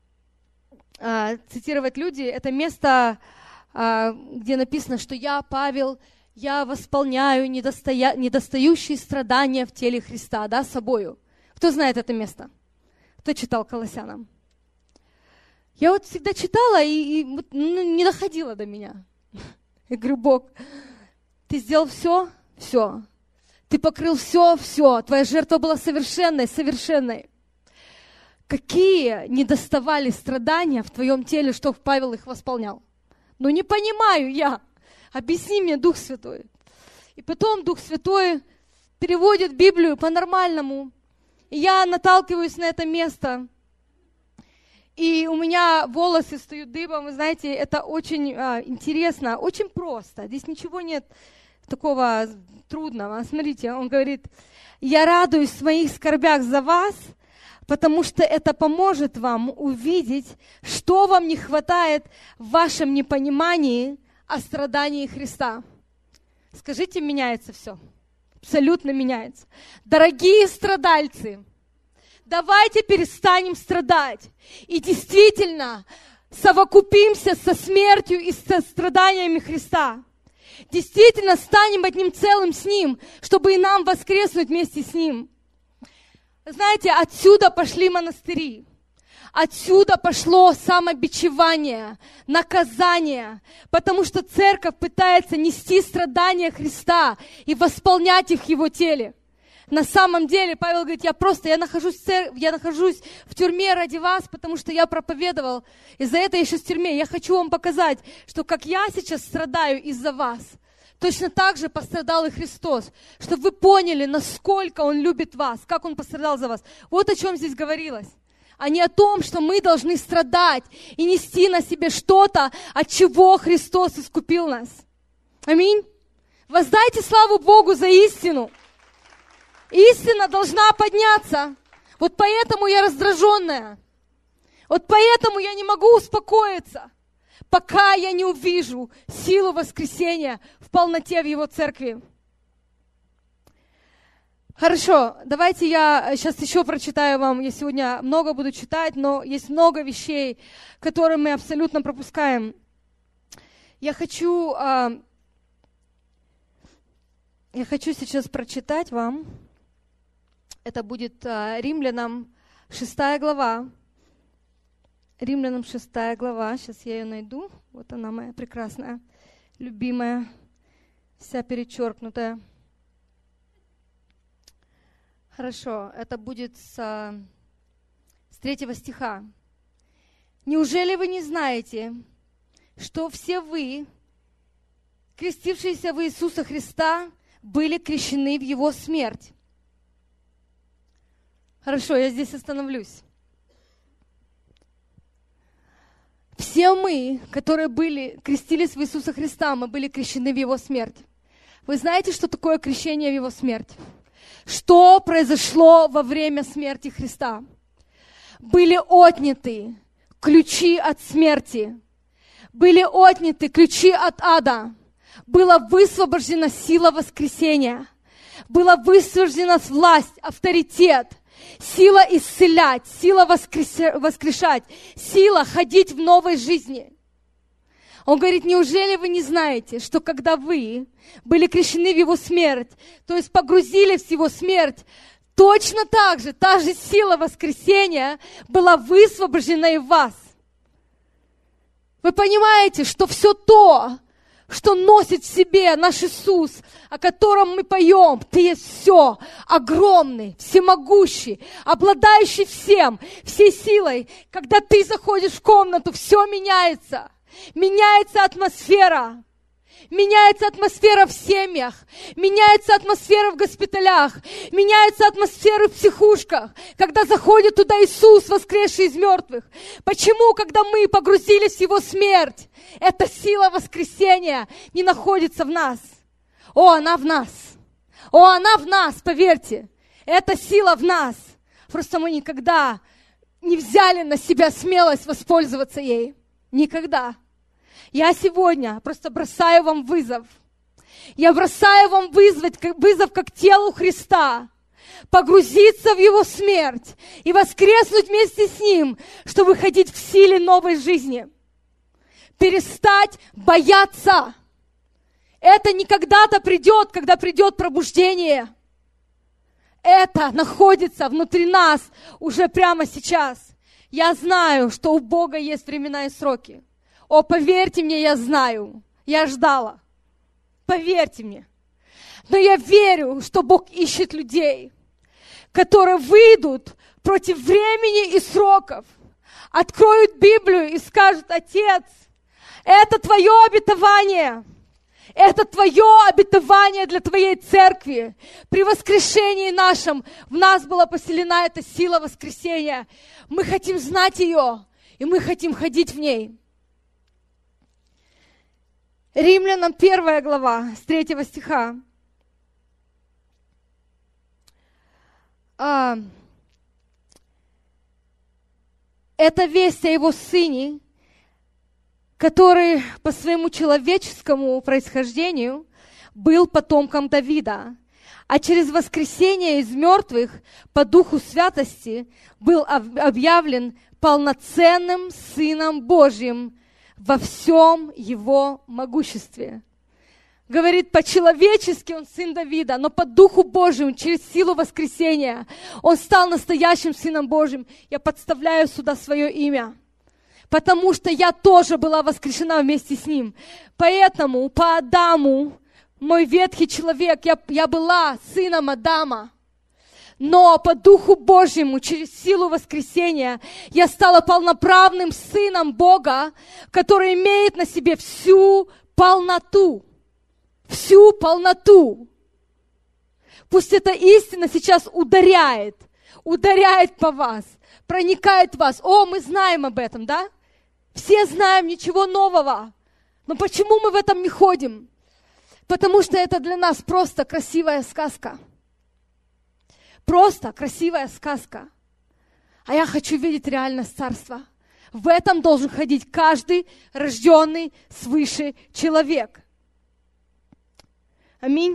люди. Это место, где написано, что я, Павел, я восполняю недостающие страдания в теле Христа, да, собою. Кто знает это место? Кто читал Колоссянам? Я вот всегда читала и не доходила до меня. Я говорю, Бог, Ты сделал все? Все. Ты покрыл все? Все. Твоя жертва была совершенной. Какие недоставали страдания в Твоем теле, что Павел их восполнял? Ну не понимаю я. Объясни мне, Дух Святой. И потом Дух Святой переводит Библию по-нормальному. И я наталкиваюсь на это место. И у меня волосы встают дыбом. Вы знаете, это очень интересно, очень просто. Здесь ничего нет такого трудного. Смотрите, он говорит, я радуюсь в своих скорбях за вас, потому что это поможет вам увидеть, что вам не хватает в вашем непонимании о страдании Христа. Скажите, меняется все. Абсолютно меняется. Дорогие страдальцы, давайте перестанем страдать и действительно совокупимся со смертью и со страданиями Христа. Действительно станем одним целым с Ним, чтобы и нам воскреснуть вместе с Ним. Знаете, отсюда пошли монастыри. Отсюда пошло самобичевание, наказание, потому что церковь пытается нести страдания Христа и восполнять их в Его теле. На самом деле, Павел говорит, я нахожусь в тюрьме ради вас, потому что я проповедовал, и за это я сейчас в тюрьме. Я хочу вам показать, что как я сейчас страдаю из-за вас, точно так же пострадал и Христос, чтобы вы поняли, насколько Он любит вас, как Он пострадал за вас. Вот о чем здесь говорилось. А не о том, что мы должны страдать и нести на себе что-то, от чего Христос искупил нас. Аминь. Воздайте славу Богу за истину. Истина должна подняться. Вот поэтому я раздраженная. Вот поэтому я не могу успокоиться, пока я не увижу силу воскресения в полноте в Его церкви. Хорошо, давайте я сейчас еще прочитаю вам. Я сегодня много буду читать, но есть много вещей, которые мы абсолютно пропускаем. Я хочу сейчас прочитать вам. Это будет Римлянам 6 глава. Римлянам 6 глава. Сейчас я ее найду. Вот она моя прекрасная, любимая, вся перечеркнутая. Хорошо, это будет с 3 стиха. «Неужели вы не знаете, что все вы, крестившиеся в Иисуса Христа, были крещены в Его смерть?» Хорошо, я здесь остановлюсь. Все мы, которые крестились в Иисуса Христа, мы были крещены в Его смерть. Вы знаете, что такое крещение в Его смерть? Что произошло во время смерти Христа? Были отняты ключи от смерти. Были отняты ключи от ада. Была высвобождена сила воскресения. Была высвобождена власть, авторитет. Сила исцелять, сила воскрешать, сила ходить в новой жизни. Он говорит, неужели вы не знаете, что когда вы были крещены в Его смерть, то есть погрузились в Его смерть, точно так же, та же сила воскресения была высвобождена и в вас. Вы понимаете, что все то, что носит в себе наш Иисус, о котором мы поем, Ты есть все, огромный, всемогущий, обладающий всем, всей силой. Когда Ты заходишь в комнату, все меняется. Меняется атмосфера. Меняется атмосфера в семьях, меняется атмосфера в госпиталях, меняется атмосфера в психушках, когда заходит туда Иисус, воскресший из мертвых. Почему, когда мы погрузились в Его смерть, эта сила воскресения не находится в нас? О, она в нас! О, она в нас, поверьте! Эта сила в нас! Просто мы никогда не взяли на себя смелость воспользоваться ей. Никогда. Я сегодня просто бросаю вам вызов. Я бросаю вам вызов как телу Христа. Погрузиться в Его смерть и воскреснуть вместе с Ним, чтобы ходить в силе новой жизни. Перестать бояться. Это не когда-то придет, когда придет пробуждение. Это находится внутри нас уже прямо сейчас. Я знаю, что у Бога есть времена и сроки. О, поверьте мне, я знаю. Я ждала. Поверьте мне. Но я верю, что Бог ищет людей, которые выйдут против времени и сроков, откроют Библию и скажут: Отец, это Твое обетование. Это Твое обетование для Твоей церкви. При воскрешении нашем в нас была поселена эта сила воскресения. Мы хотим знать ее, и мы хотим ходить в ней. Римлянам 1 глава, с 3 стиха. Это весть о Его Сыне, который по своему человеческому происхождению был потомком Давида, а через воскресение из мертвых по Духу Святости был объявлен полноценным Сыном Божьим во всем Его могуществе. Говорит, по-человечески Он сын Давида, но по Духу Божьему, через силу воскресения, Он стал настоящим Сыном Божьим. Я подставляю сюда свое имя, потому что я тоже была воскрешена вместе с Ним. Поэтому по Адаму, мой ветхий человек, я была сыном Адама. Но по Духу Божьему, через силу воскресения, я стала полноправным сыном Бога, который имеет на себе всю полноту. всю полноту. Пусть эта истина сейчас ударяет по вас, проникает в вас. О, мы знаем об этом, да? Все знаем, ничего нового. Но почему мы в этом не ходим? Потому что это для нас просто красивая сказка. Просто красивая сказка. А я хочу видеть реальность Царства. В этом должен ходить каждый рожденный свыше человек. Аминь.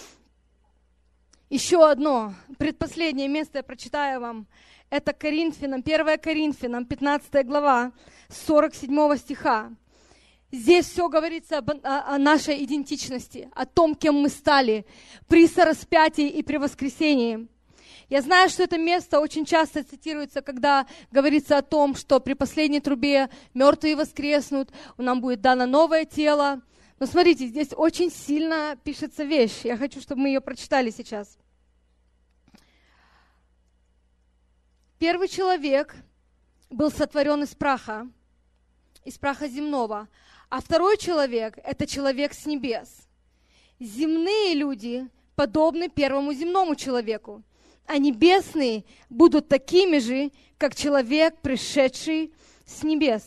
Еще одно, предпоследнее место я прочитаю вам. Это Коринфянам, 1 Коринфянам, 15 глава, 47 стиха. Здесь все говорится о нашей идентичности, о том, кем мы стали при сораспятии и при воскресении. Я знаю, что это место очень часто цитируется, когда говорится о том, что при последней трубе мертвые воскреснут, нам будет дано новое тело. Но смотрите, здесь очень сильно пишется вещь. Я хочу, чтобы мы ее прочитали сейчас. Первый человек был сотворен из праха земного, а второй человек – это человек с небес. Земные люди подобны первому земному человеку, а небесные будут такими же, как человек, пришедший с небес.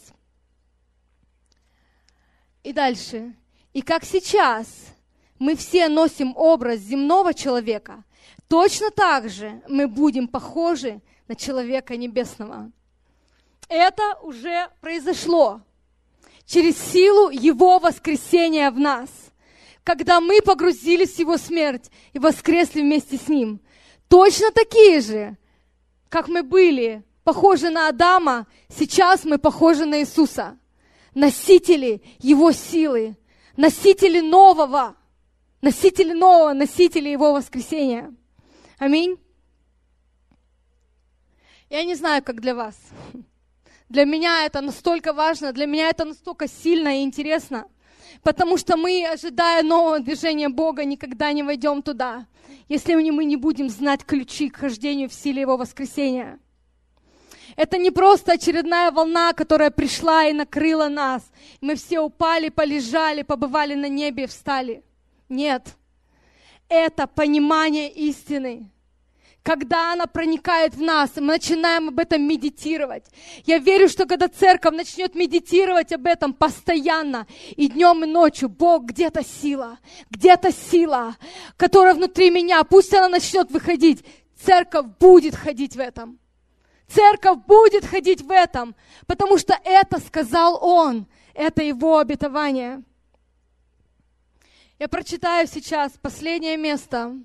И дальше. И как сейчас мы все носим образ земного человека, точно так же мы будем похожи на человека небесного. Это уже произошло через силу Его воскресения в нас, когда мы погрузились в Его смерть и воскресли вместе с Ним. Точно такие же, как мы были похожи на Адама, сейчас мы похожи на Иисуса, носители Его силы, носители нового, носители Его воскресения. Аминь. Я не знаю, как для вас. Для меня это настолько важно, для меня это настолько сильно и интересно, потому что мы, ожидая нового движения Бога, никогда не войдем туда, если мы не будем знать ключи к хождению в силе Его воскресения. Это не просто очередная волна, которая пришла и накрыла нас. Мы все упали, полежали, побывали на небе и встали. Нет. Это понимание истины. Когда она проникает в нас, и мы начинаем об этом медитировать. Я верю, что когда церковь начнет медитировать об этом постоянно, и днем, и ночью, Бог, где-то сила, которая внутри меня, пусть она начнет выходить, церковь будет ходить в этом. Церковь будет ходить в этом, потому что это сказал Он, это Его обетование. Я прочитаю сейчас последнее место,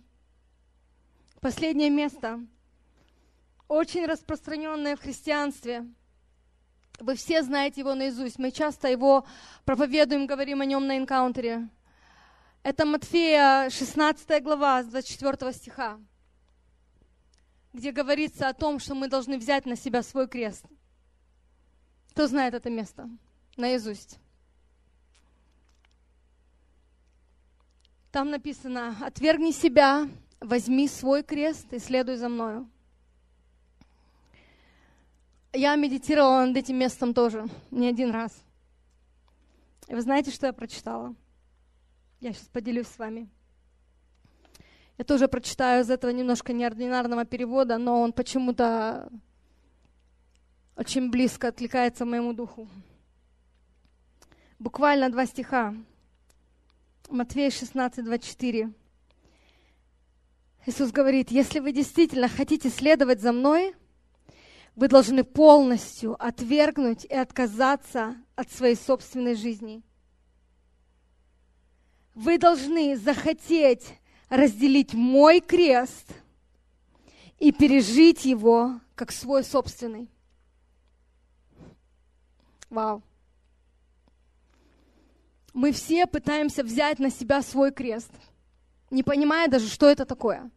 очень распространенное в христианстве. Вы все знаете его наизусть, мы часто его проповедуем, говорим о нем на энкаунтере. Это Матфея 16 глава, с 24 стиха, где говорится о том, что мы должны взять на себя свой крест. Кто знает это место наизусть? Там написано: «Отвергни себя, возьми свой крест и следуй за мною». Я медитировала над этим местом тоже не один раз. И вы знаете, что я прочитала? Я сейчас поделюсь с вами. Я тоже прочитаю из этого немножко неординарного перевода, но он почему-то очень близко откликается моему духу. Буквально 2 стиха. Матфея 16, 24. Иисус говорит: «Если вы действительно хотите следовать за мной, вы должны полностью отвергнуть и отказаться от своей собственной жизни. Вы должны захотеть разделить мой крест и пережить его как свой собственный». Вау. Мы все пытаемся взять на себя свой крест, не понимая даже, что это такое.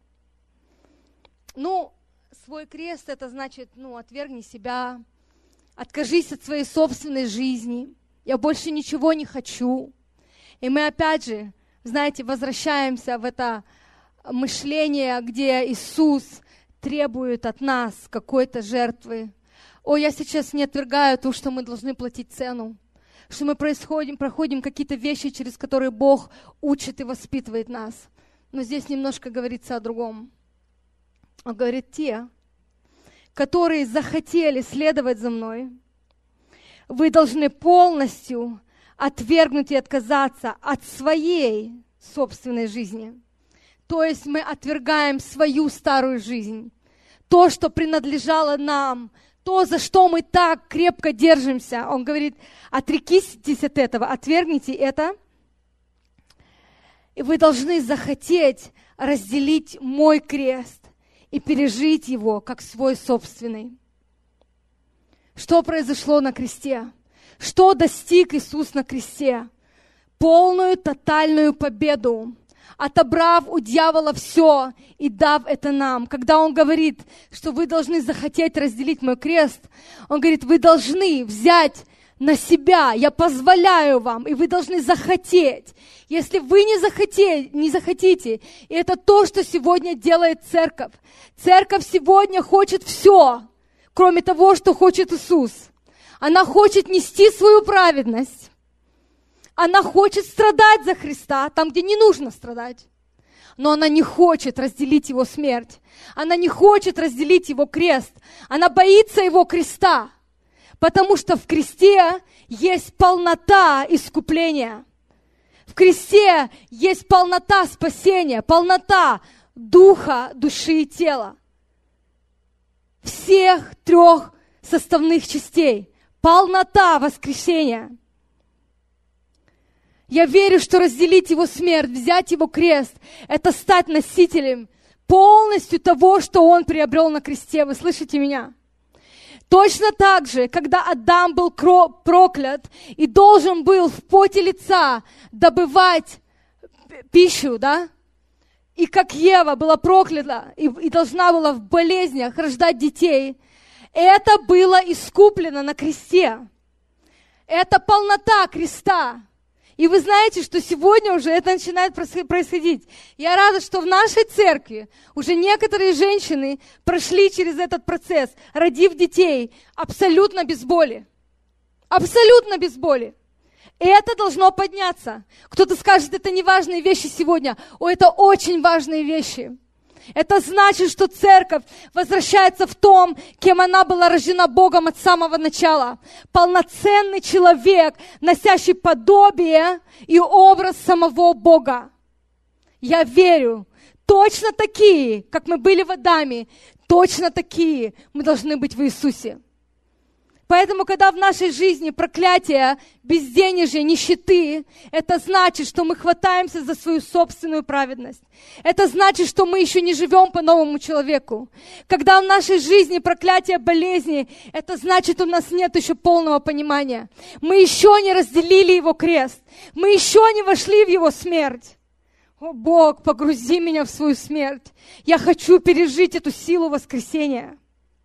Свой крест — это значит, отвергни себя, откажись от своей собственной жизни. Я больше ничего не хочу. И мы опять же, знаете, возвращаемся в это мышление, где Иисус требует от нас какой-то жертвы. Я сейчас не отвергаю то, что мы должны платить цену, что мы проходим какие-то вещи, через которые Бог учит и воспитывает нас. Но здесь немножко говорится о другом. Он говорит, те, которые захотели следовать за мной, вы должны полностью отвергнуть и отказаться от своей собственной жизни. То есть мы отвергаем свою старую жизнь, то, что принадлежало нам, то, за что мы так крепко держимся. Он говорит, отрекитесь от этого, отвергните это, и вы должны захотеть разделить мой крест и пережить его как свой собственный. Что произошло на кресте? Что достиг Иисус на кресте? Полную, тотальную победу, отобрав у дьявола все и дав это нам. Когда Он говорит, что вы должны захотеть разделить мой крест, Он говорит, вы должны взять на себя, я позволяю вам, и вы должны захотеть. Если вы не захотите, и это то, что сегодня делает церковь. Церковь сегодня хочет все, кроме того, что хочет Иисус. Она хочет нести свою праведность. Она хочет страдать за Христа, там, где не нужно страдать. Но она не хочет разделить Его смерть. Она не хочет разделить Его крест. Она боится Его креста. Потому что в кресте есть полнота искупления. В кресте есть полнота спасения, полнота духа, души и тела. Всех 3 составных частей. Полнота воскресения. Я верю, что разделить Его смерть, взять Его крест, это стать носителем полностью того, что Он приобрел на кресте. Вы слышите меня? Точно так же, когда Адам был проклят и должен был в поте лица добывать пищу, да? И как Ева была проклята и должна была в болезнях рождать детей, это было искуплено на кресте. Это полнота креста. И вы знаете, что сегодня уже это начинает происходить. Я рада, что в нашей церкви уже некоторые женщины прошли через этот процесс, родив детей абсолютно без боли. Абсолютно без боли. И это должно подняться. Кто-то скажет, это не важные вещи сегодня. Это очень важные вещи. Это значит, что церковь возвращается в том, кем она была рождена Богом от самого начала. Полноценный человек, носящий подобие и образ самого Бога. Я верю, точно такие, как мы были в Адаме, точно такие мы должны быть в Иисусе. Поэтому, когда в нашей жизни проклятие, безденежье, нищеты, это значит, что мы хватаемся за свою собственную праведность. Это значит, что мы еще не живем по новому человеку. Когда в нашей жизни проклятие болезни, это значит, у нас нет еще полного понимания. Мы еще не разделили Его крест. Мы еще не вошли в Его смерть. О, Бог, погрузи меня в свою смерть. Я хочу пережить эту силу воскресения.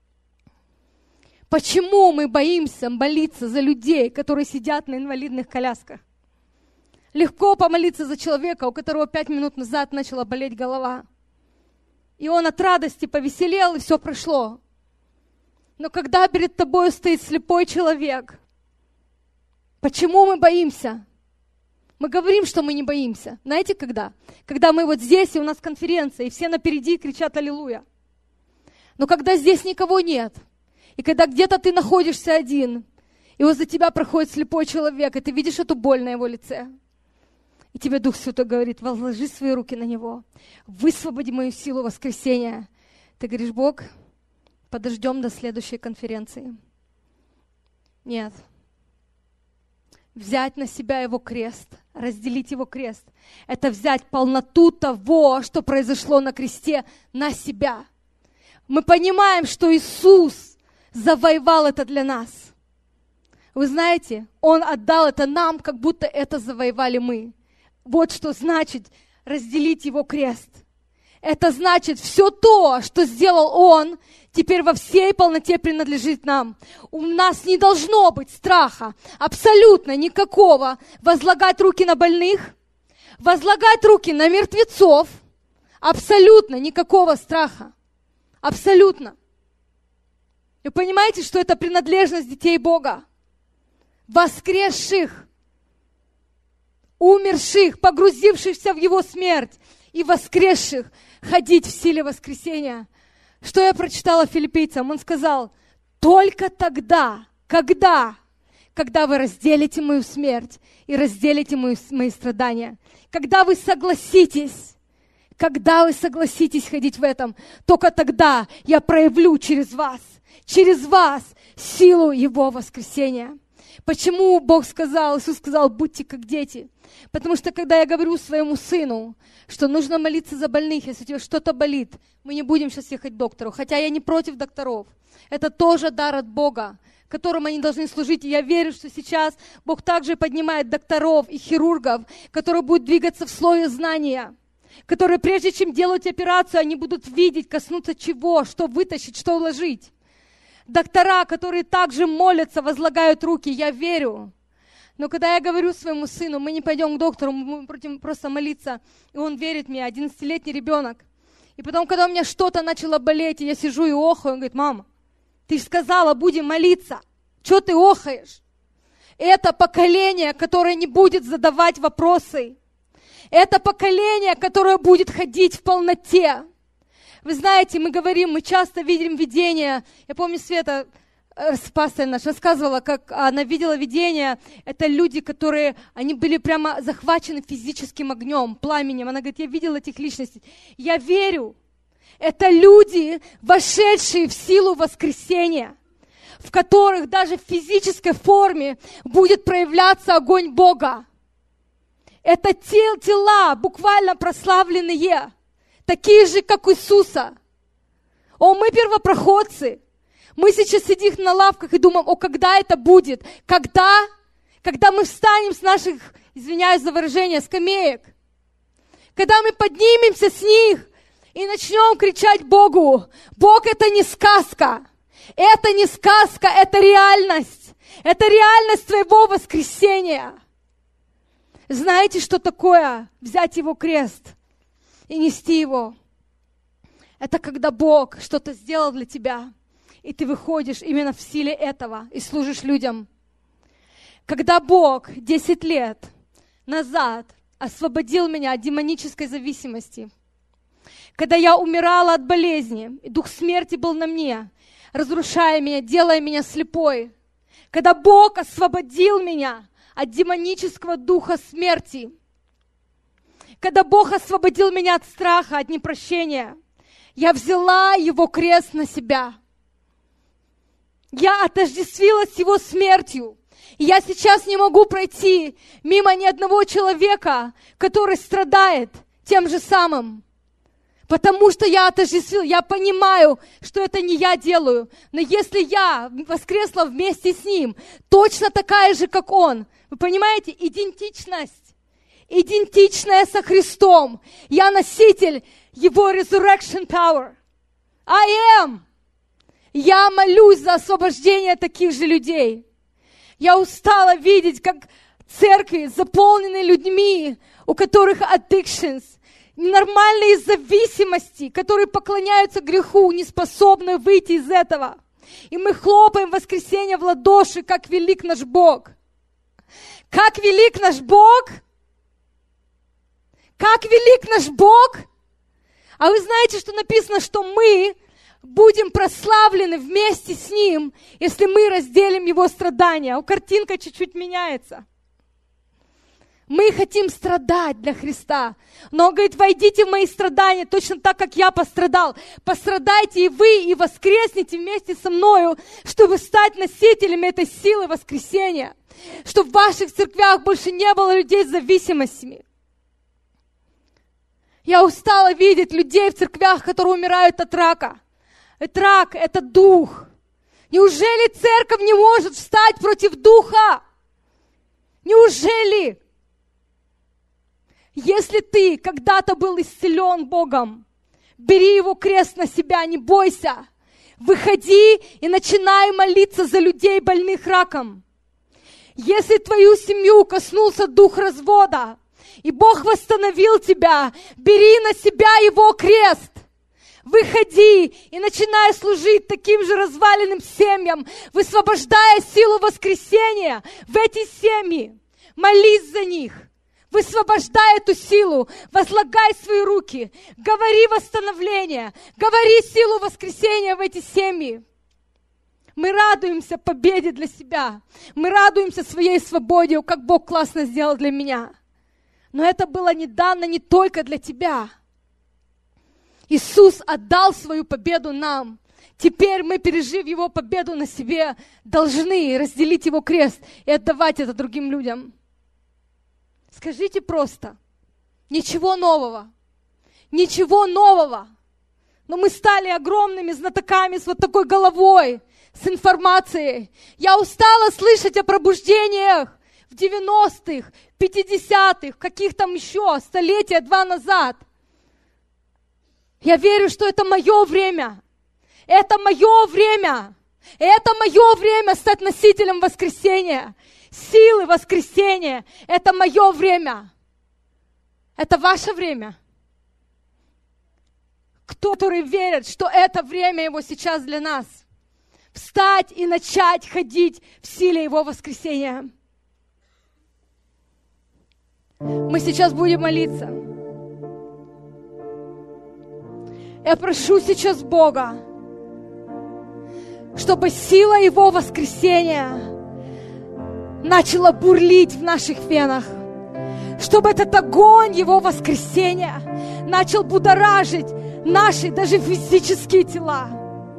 Почему мы боимся молиться за людей, которые сидят на инвалидных колясках? Легко помолиться за человека, у которого 5 минут назад начала болеть голова. И он от радости повеселел, и все прошло. Но когда перед тобой стоит слепой человек, почему мы боимся? Мы говорим, что мы не боимся. Знаете, когда? Когда мы вот здесь, и у нас конференция, и все напереди кричат «Аллилуйя». Но когда здесь никого нет, и когда где-то ты находишься один, и возле тебя проходит слепой человек, и ты видишь эту боль на его лице, и тебе Дух Святой говорит: возложи свои руки на него, высвободи мою силу воскресения. Ты говоришь: Бог, подождем до следующей конференции. Нет. Взять на себя Его крест, разделить Его крест, это взять полноту того, что произошло на кресте, на себя. Мы понимаем, что Иисус завоевал это для нас. Вы знаете, Он отдал это нам, как будто это завоевали мы. Вот что значит разделить Его крест. Это значит, все то, что сделал Он, теперь во всей полноте принадлежит нам. У нас не должно быть страха, абсолютно никакого, возлагать руки на больных, возлагать руки на мертвецов, абсолютно никакого страха. Абсолютно. Вы понимаете, что это принадлежность детей Бога? воскресших, умерших, погрузившихся в Его смерть и воскресших ходить в силе воскресения. Что я прочитала филиппийцам? Он сказал, только тогда, когда вы разделите мою смерть и разделите мои страдания, когда вы согласитесь ходить в этом, только тогда я проявлю через вас силу Его воскресения. Почему Иисус сказал, будьте как дети? Потому что когда я говорю своему сыну, что нужно молиться за больных, если у тебя что-то болит, мы не будем сейчас ехать к доктору, хотя я не против докторов. Это тоже дар от Бога, которым они должны служить. И я верю, что сейчас Бог также поднимает докторов и хирургов, которые будут двигаться в слове знания, которые прежде чем делать операцию, они будут видеть, коснуться чего, что вытащить, что вложить. Доктора, которые также молятся, возлагают руки, я верю. Но когда я говорю своему сыну, мы не пойдем к доктору, мы будем просто молиться, и он верит мне, 11-летний ребенок. И потом, когда у меня что-то начало болеть, и я сижу и охаю, он говорит, мама, ты же сказала, будем молиться, что ты охаешь? Это поколение, которое не будет задавать вопросы. Это поколение, которое будет ходить в полноте. Вы знаете, мы часто видим видения. Я помню, Света, пастор наш, рассказывала, как она видела видения. Это люди, они были прямо захвачены физическим огнем, пламенем. Она говорит, я видела этих личностей. Я верю. Это люди, вошедшие в силу воскресения, в которых даже в физической форме будет проявляться огонь Бога. Это тела, буквально прославленные, такие же, как у Иисуса. Мы первопроходцы. Мы сейчас сидим на лавках и думаем, когда это будет? Когда мы встанем с наших, извиняюсь за выражение, скамеек. Когда мы поднимемся с них и начнем кричать Богу. Бог, это не сказка. Это не сказка, это реальность. Это реальность Твоего воскресения. Знаете, что такое взять Его крест и нести Его? Это когда Бог что-то сделал для тебя, и ты выходишь именно в силе этого и служишь людям. Когда Бог 10 лет назад освободил меня от демонической зависимости, когда я умирала от болезни, и дух смерти был на мне, разрушая меня, делая меня слепой, когда Бог освободил меня от демонического духа смерти, когда Бог освободил меня от страха, от непрощения, я взяла Его крест на себя. Я отождествилась с Его смертью. И я сейчас не могу пройти мимо ни одного человека, который страдает тем же самым. Потому что я отождествила, я понимаю, что это не я делаю. Но если я воскресла вместе с Ним, точно такая же, как Он. Вы понимаете? Идентичная со Христом. Я носитель Его resurrection power. I am. Я молюсь за освобождение таких же людей. Я устала видеть, как церкви заполнены людьми, у которых addictions, ненормальные зависимости, которые поклоняются греху, не способны выйти из этого. И мы хлопаем в воскресенье в ладоши, как велик наш Бог. Как велик наш Бог? Как велик наш Бог? А вы знаете, что написано, что мы будем прославлены вместе с Ним, если мы разделим Его страдания. Картинка чуть-чуть меняется. Мы хотим страдать для Христа. Но Он говорит, войдите в мои страдания, точно так, как я пострадал. Пострадайте и вы, и воскресните вместе со мною, чтобы стать носителями этой силы воскресения. Чтобы в ваших церквях больше не было людей с зависимостями. Я устала видеть людей в церквях, которые умирают от рака. Рак – это дух. Неужели церковь не может встать против духа? Неужели? Если ты когда-то был исцелен Богом, бери Его крест на себя, не бойся. Выходи и начинай молиться за людей, больных раком. Если твою семью коснулся дух развода, и Бог восстановил тебя, бери на себя Его крест. выходи и начинай служить таким же разваленным семьям, высвобождая силу воскресения в эти семьи. Молись за них, высвобождай эту силу, возлагай свои руки, говори восстановление, говори силу воскресения в эти семьи. Мы радуемся победе для себя, мы радуемся своей свободе, как Бог классно сделал для меня. Но это было не дано не только для тебя. Иисус отдал свою победу нам. Теперь мы, пережив Его победу на себе, должны разделить Его крест и отдавать это другим людям. Скажите просто, ничего нового, ничего нового. Но мы стали огромными знатоками с вот такой головой, с информацией. Я устала слышать о пробуждениях в 90-х, 50-х, каких там еще, столетия, 2 назад. Я верю, что это мое время. Это мое время. Это мое время стать носителем воскресения. Силы воскресения. Это мое время. Это ваше время. Кто, которые верят, что это время Его сейчас для нас. Встать и начать ходить в силе Его воскресения. Мы сейчас будем молиться. Я прошу сейчас Бога, чтобы сила Его воскресения начала бурлить в наших венах, чтобы этот огонь Его воскресения начал будоражить наши даже физические тела.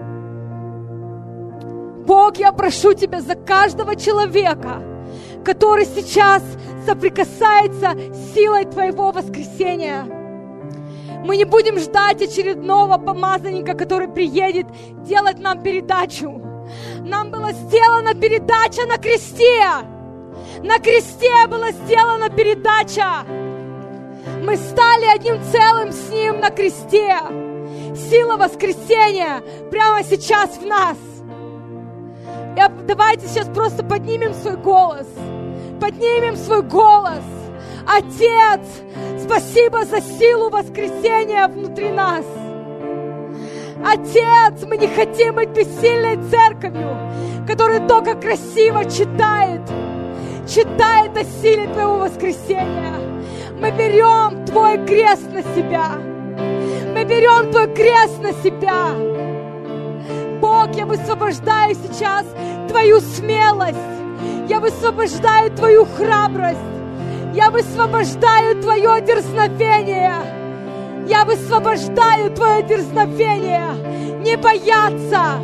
Бог, я прошу Тебя за каждого человека, который сейчас соприкасается с силой Твоего воскресения. Мы не будем ждать очередного помазанника, который приедет делать нам передачу. Нам была сделана передача на кресте. На кресте была сделана передача. Мы стали одним целым с Ним на кресте. Сила воскресения прямо сейчас в нас. Давайте сейчас просто поднимем свой голос. Поднимем свой голос. Отец, спасибо за силу воскресения внутри нас. Отец, мы не хотим быть бессильной церковью, которая только красиво читает о силе Твоего воскресения. Мы берем Твой крест на себя. Мы берем Твой крест на себя. Бог, я высвобождаю сейчас Твою смелость. Я высвобождаю Твою храбрость. Я высвобождаю Твое дерзновение. Я высвобождаю Твое дерзновение. Не бояться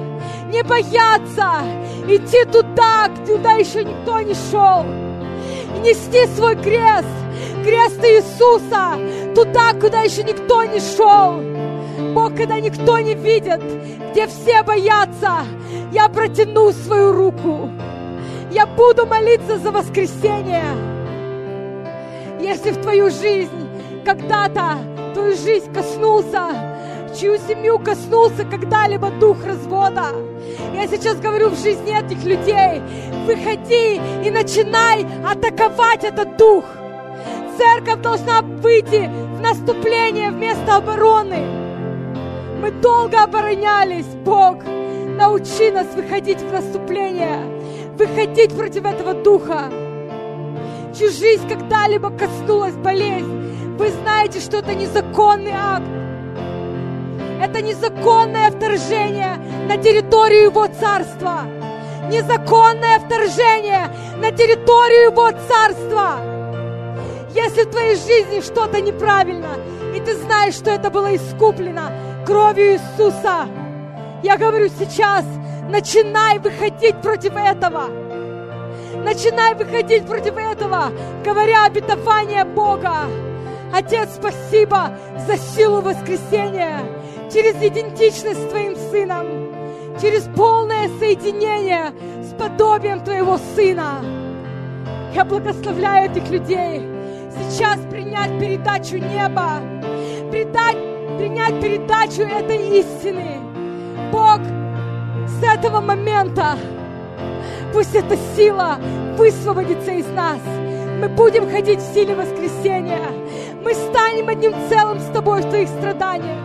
идти туда, куда еще никто не шел. И нести свой крест Иисуса, туда, куда еще никто не шел. Бог, когда никто не видит, где все боятся, я протяну свою руку. Я буду молиться за воскресение. Если в твою жизнь когда-то, твою жизнь коснулся, чью семью коснулся когда-либо дух развода, я сейчас говорю в жизни этих людей, выходи и начинай атаковать этот дух. Церковь должна выйти в наступление вместо обороны. Мы долго оборонялись, Бог, научи нас выходить в наступление, выходить против этого духа. Чью жизнь когда-либо коснулась болезнь, вы знаете, что это незаконный акт. Это незаконное вторжение на территорию Его Царства. Незаконное вторжение на территорию Его Царства. Если в твоей жизни что-то неправильно, и ты знаешь, что это было искуплено кровью Иисуса, я говорю сейчас, начинай выходить против этого. Начинай выходить против этого, говоря обетование Бога. Отец, спасибо за силу воскресения, через идентичность с Твоим Сыном, через полное соединение с подобием Твоего Сына. Я благословляю этих людей сейчас принять передачу неба, принять передачу этой истины. Бог, с этого момента пусть эта сила высвободится из нас. Мы будем ходить в силе воскресения. Мы станем одним целым с Тобой в Твоих страданиях.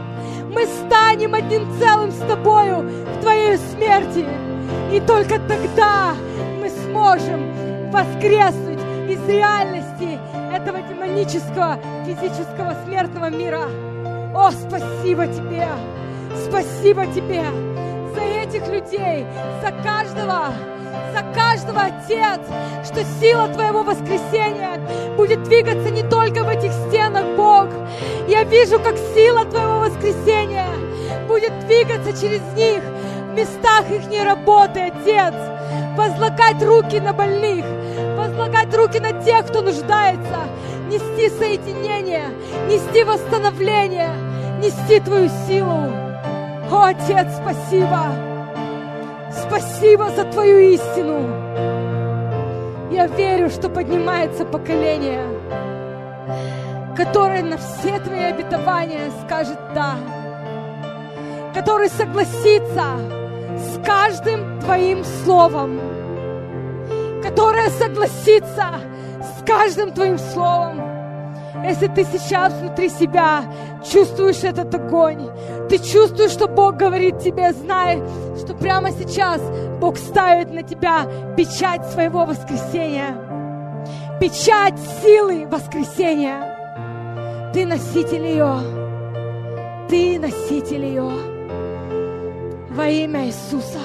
Мы станем одним целым с Тобою в Твоей смерти. И только тогда мы сможем воскреснуть из реальности этого демонического, физического, смертного мира. О, спасибо Тебе! Спасибо Тебе за этих людей, за каждого, Отец, что сила Твоего воскресения будет двигаться не только в этих стенах, Бог. Я вижу, как сила Твоего воскресения будет двигаться через них в местах их работы, Отец. Возлагать руки на больных, возлагать руки на тех, кто нуждается, нести соединение, нести восстановление, нести Твою силу. О, Отец, спасибо! Спасибо за Твою истину! Я верю, что поднимается поколение, которое на все Твои обетования скажет «да», которое согласится с каждым Твоим словом, которое согласится с каждым Твоим словом. Если ты сейчас внутри себя чувствуешь этот огонь, ты чувствуешь, что Бог говорит тебе, знай, что прямо сейчас Бог ставит на тебя печать своего воскресения, печать силы воскресения. Ты носитель ее, ты носитель ее. Во имя Иисуса,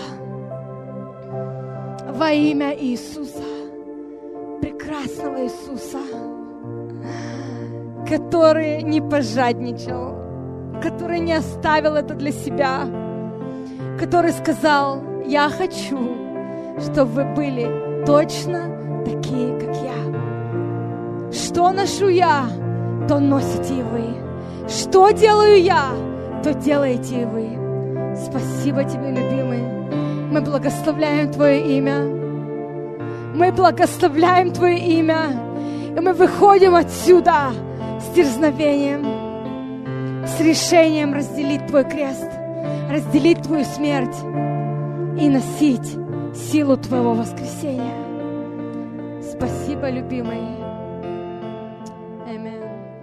во имя Иисуса, прекрасного Иисуса, который не пожадничал, который не оставил это для себя, который сказал: я хочу, чтобы вы были точно такие, как я. Что ношу я, то носите и вы. Что делаю я, то делаете и вы. Спасибо Тебе, любимый. Мы благословляем Твое имя. Мы благословляем Твое имя. И мы выходим отсюда с дерзновением, с решением разделить Твой крест, разделить Твою смерть и носить силу Твоего воскресения. Спасибо, любимый. Аминь.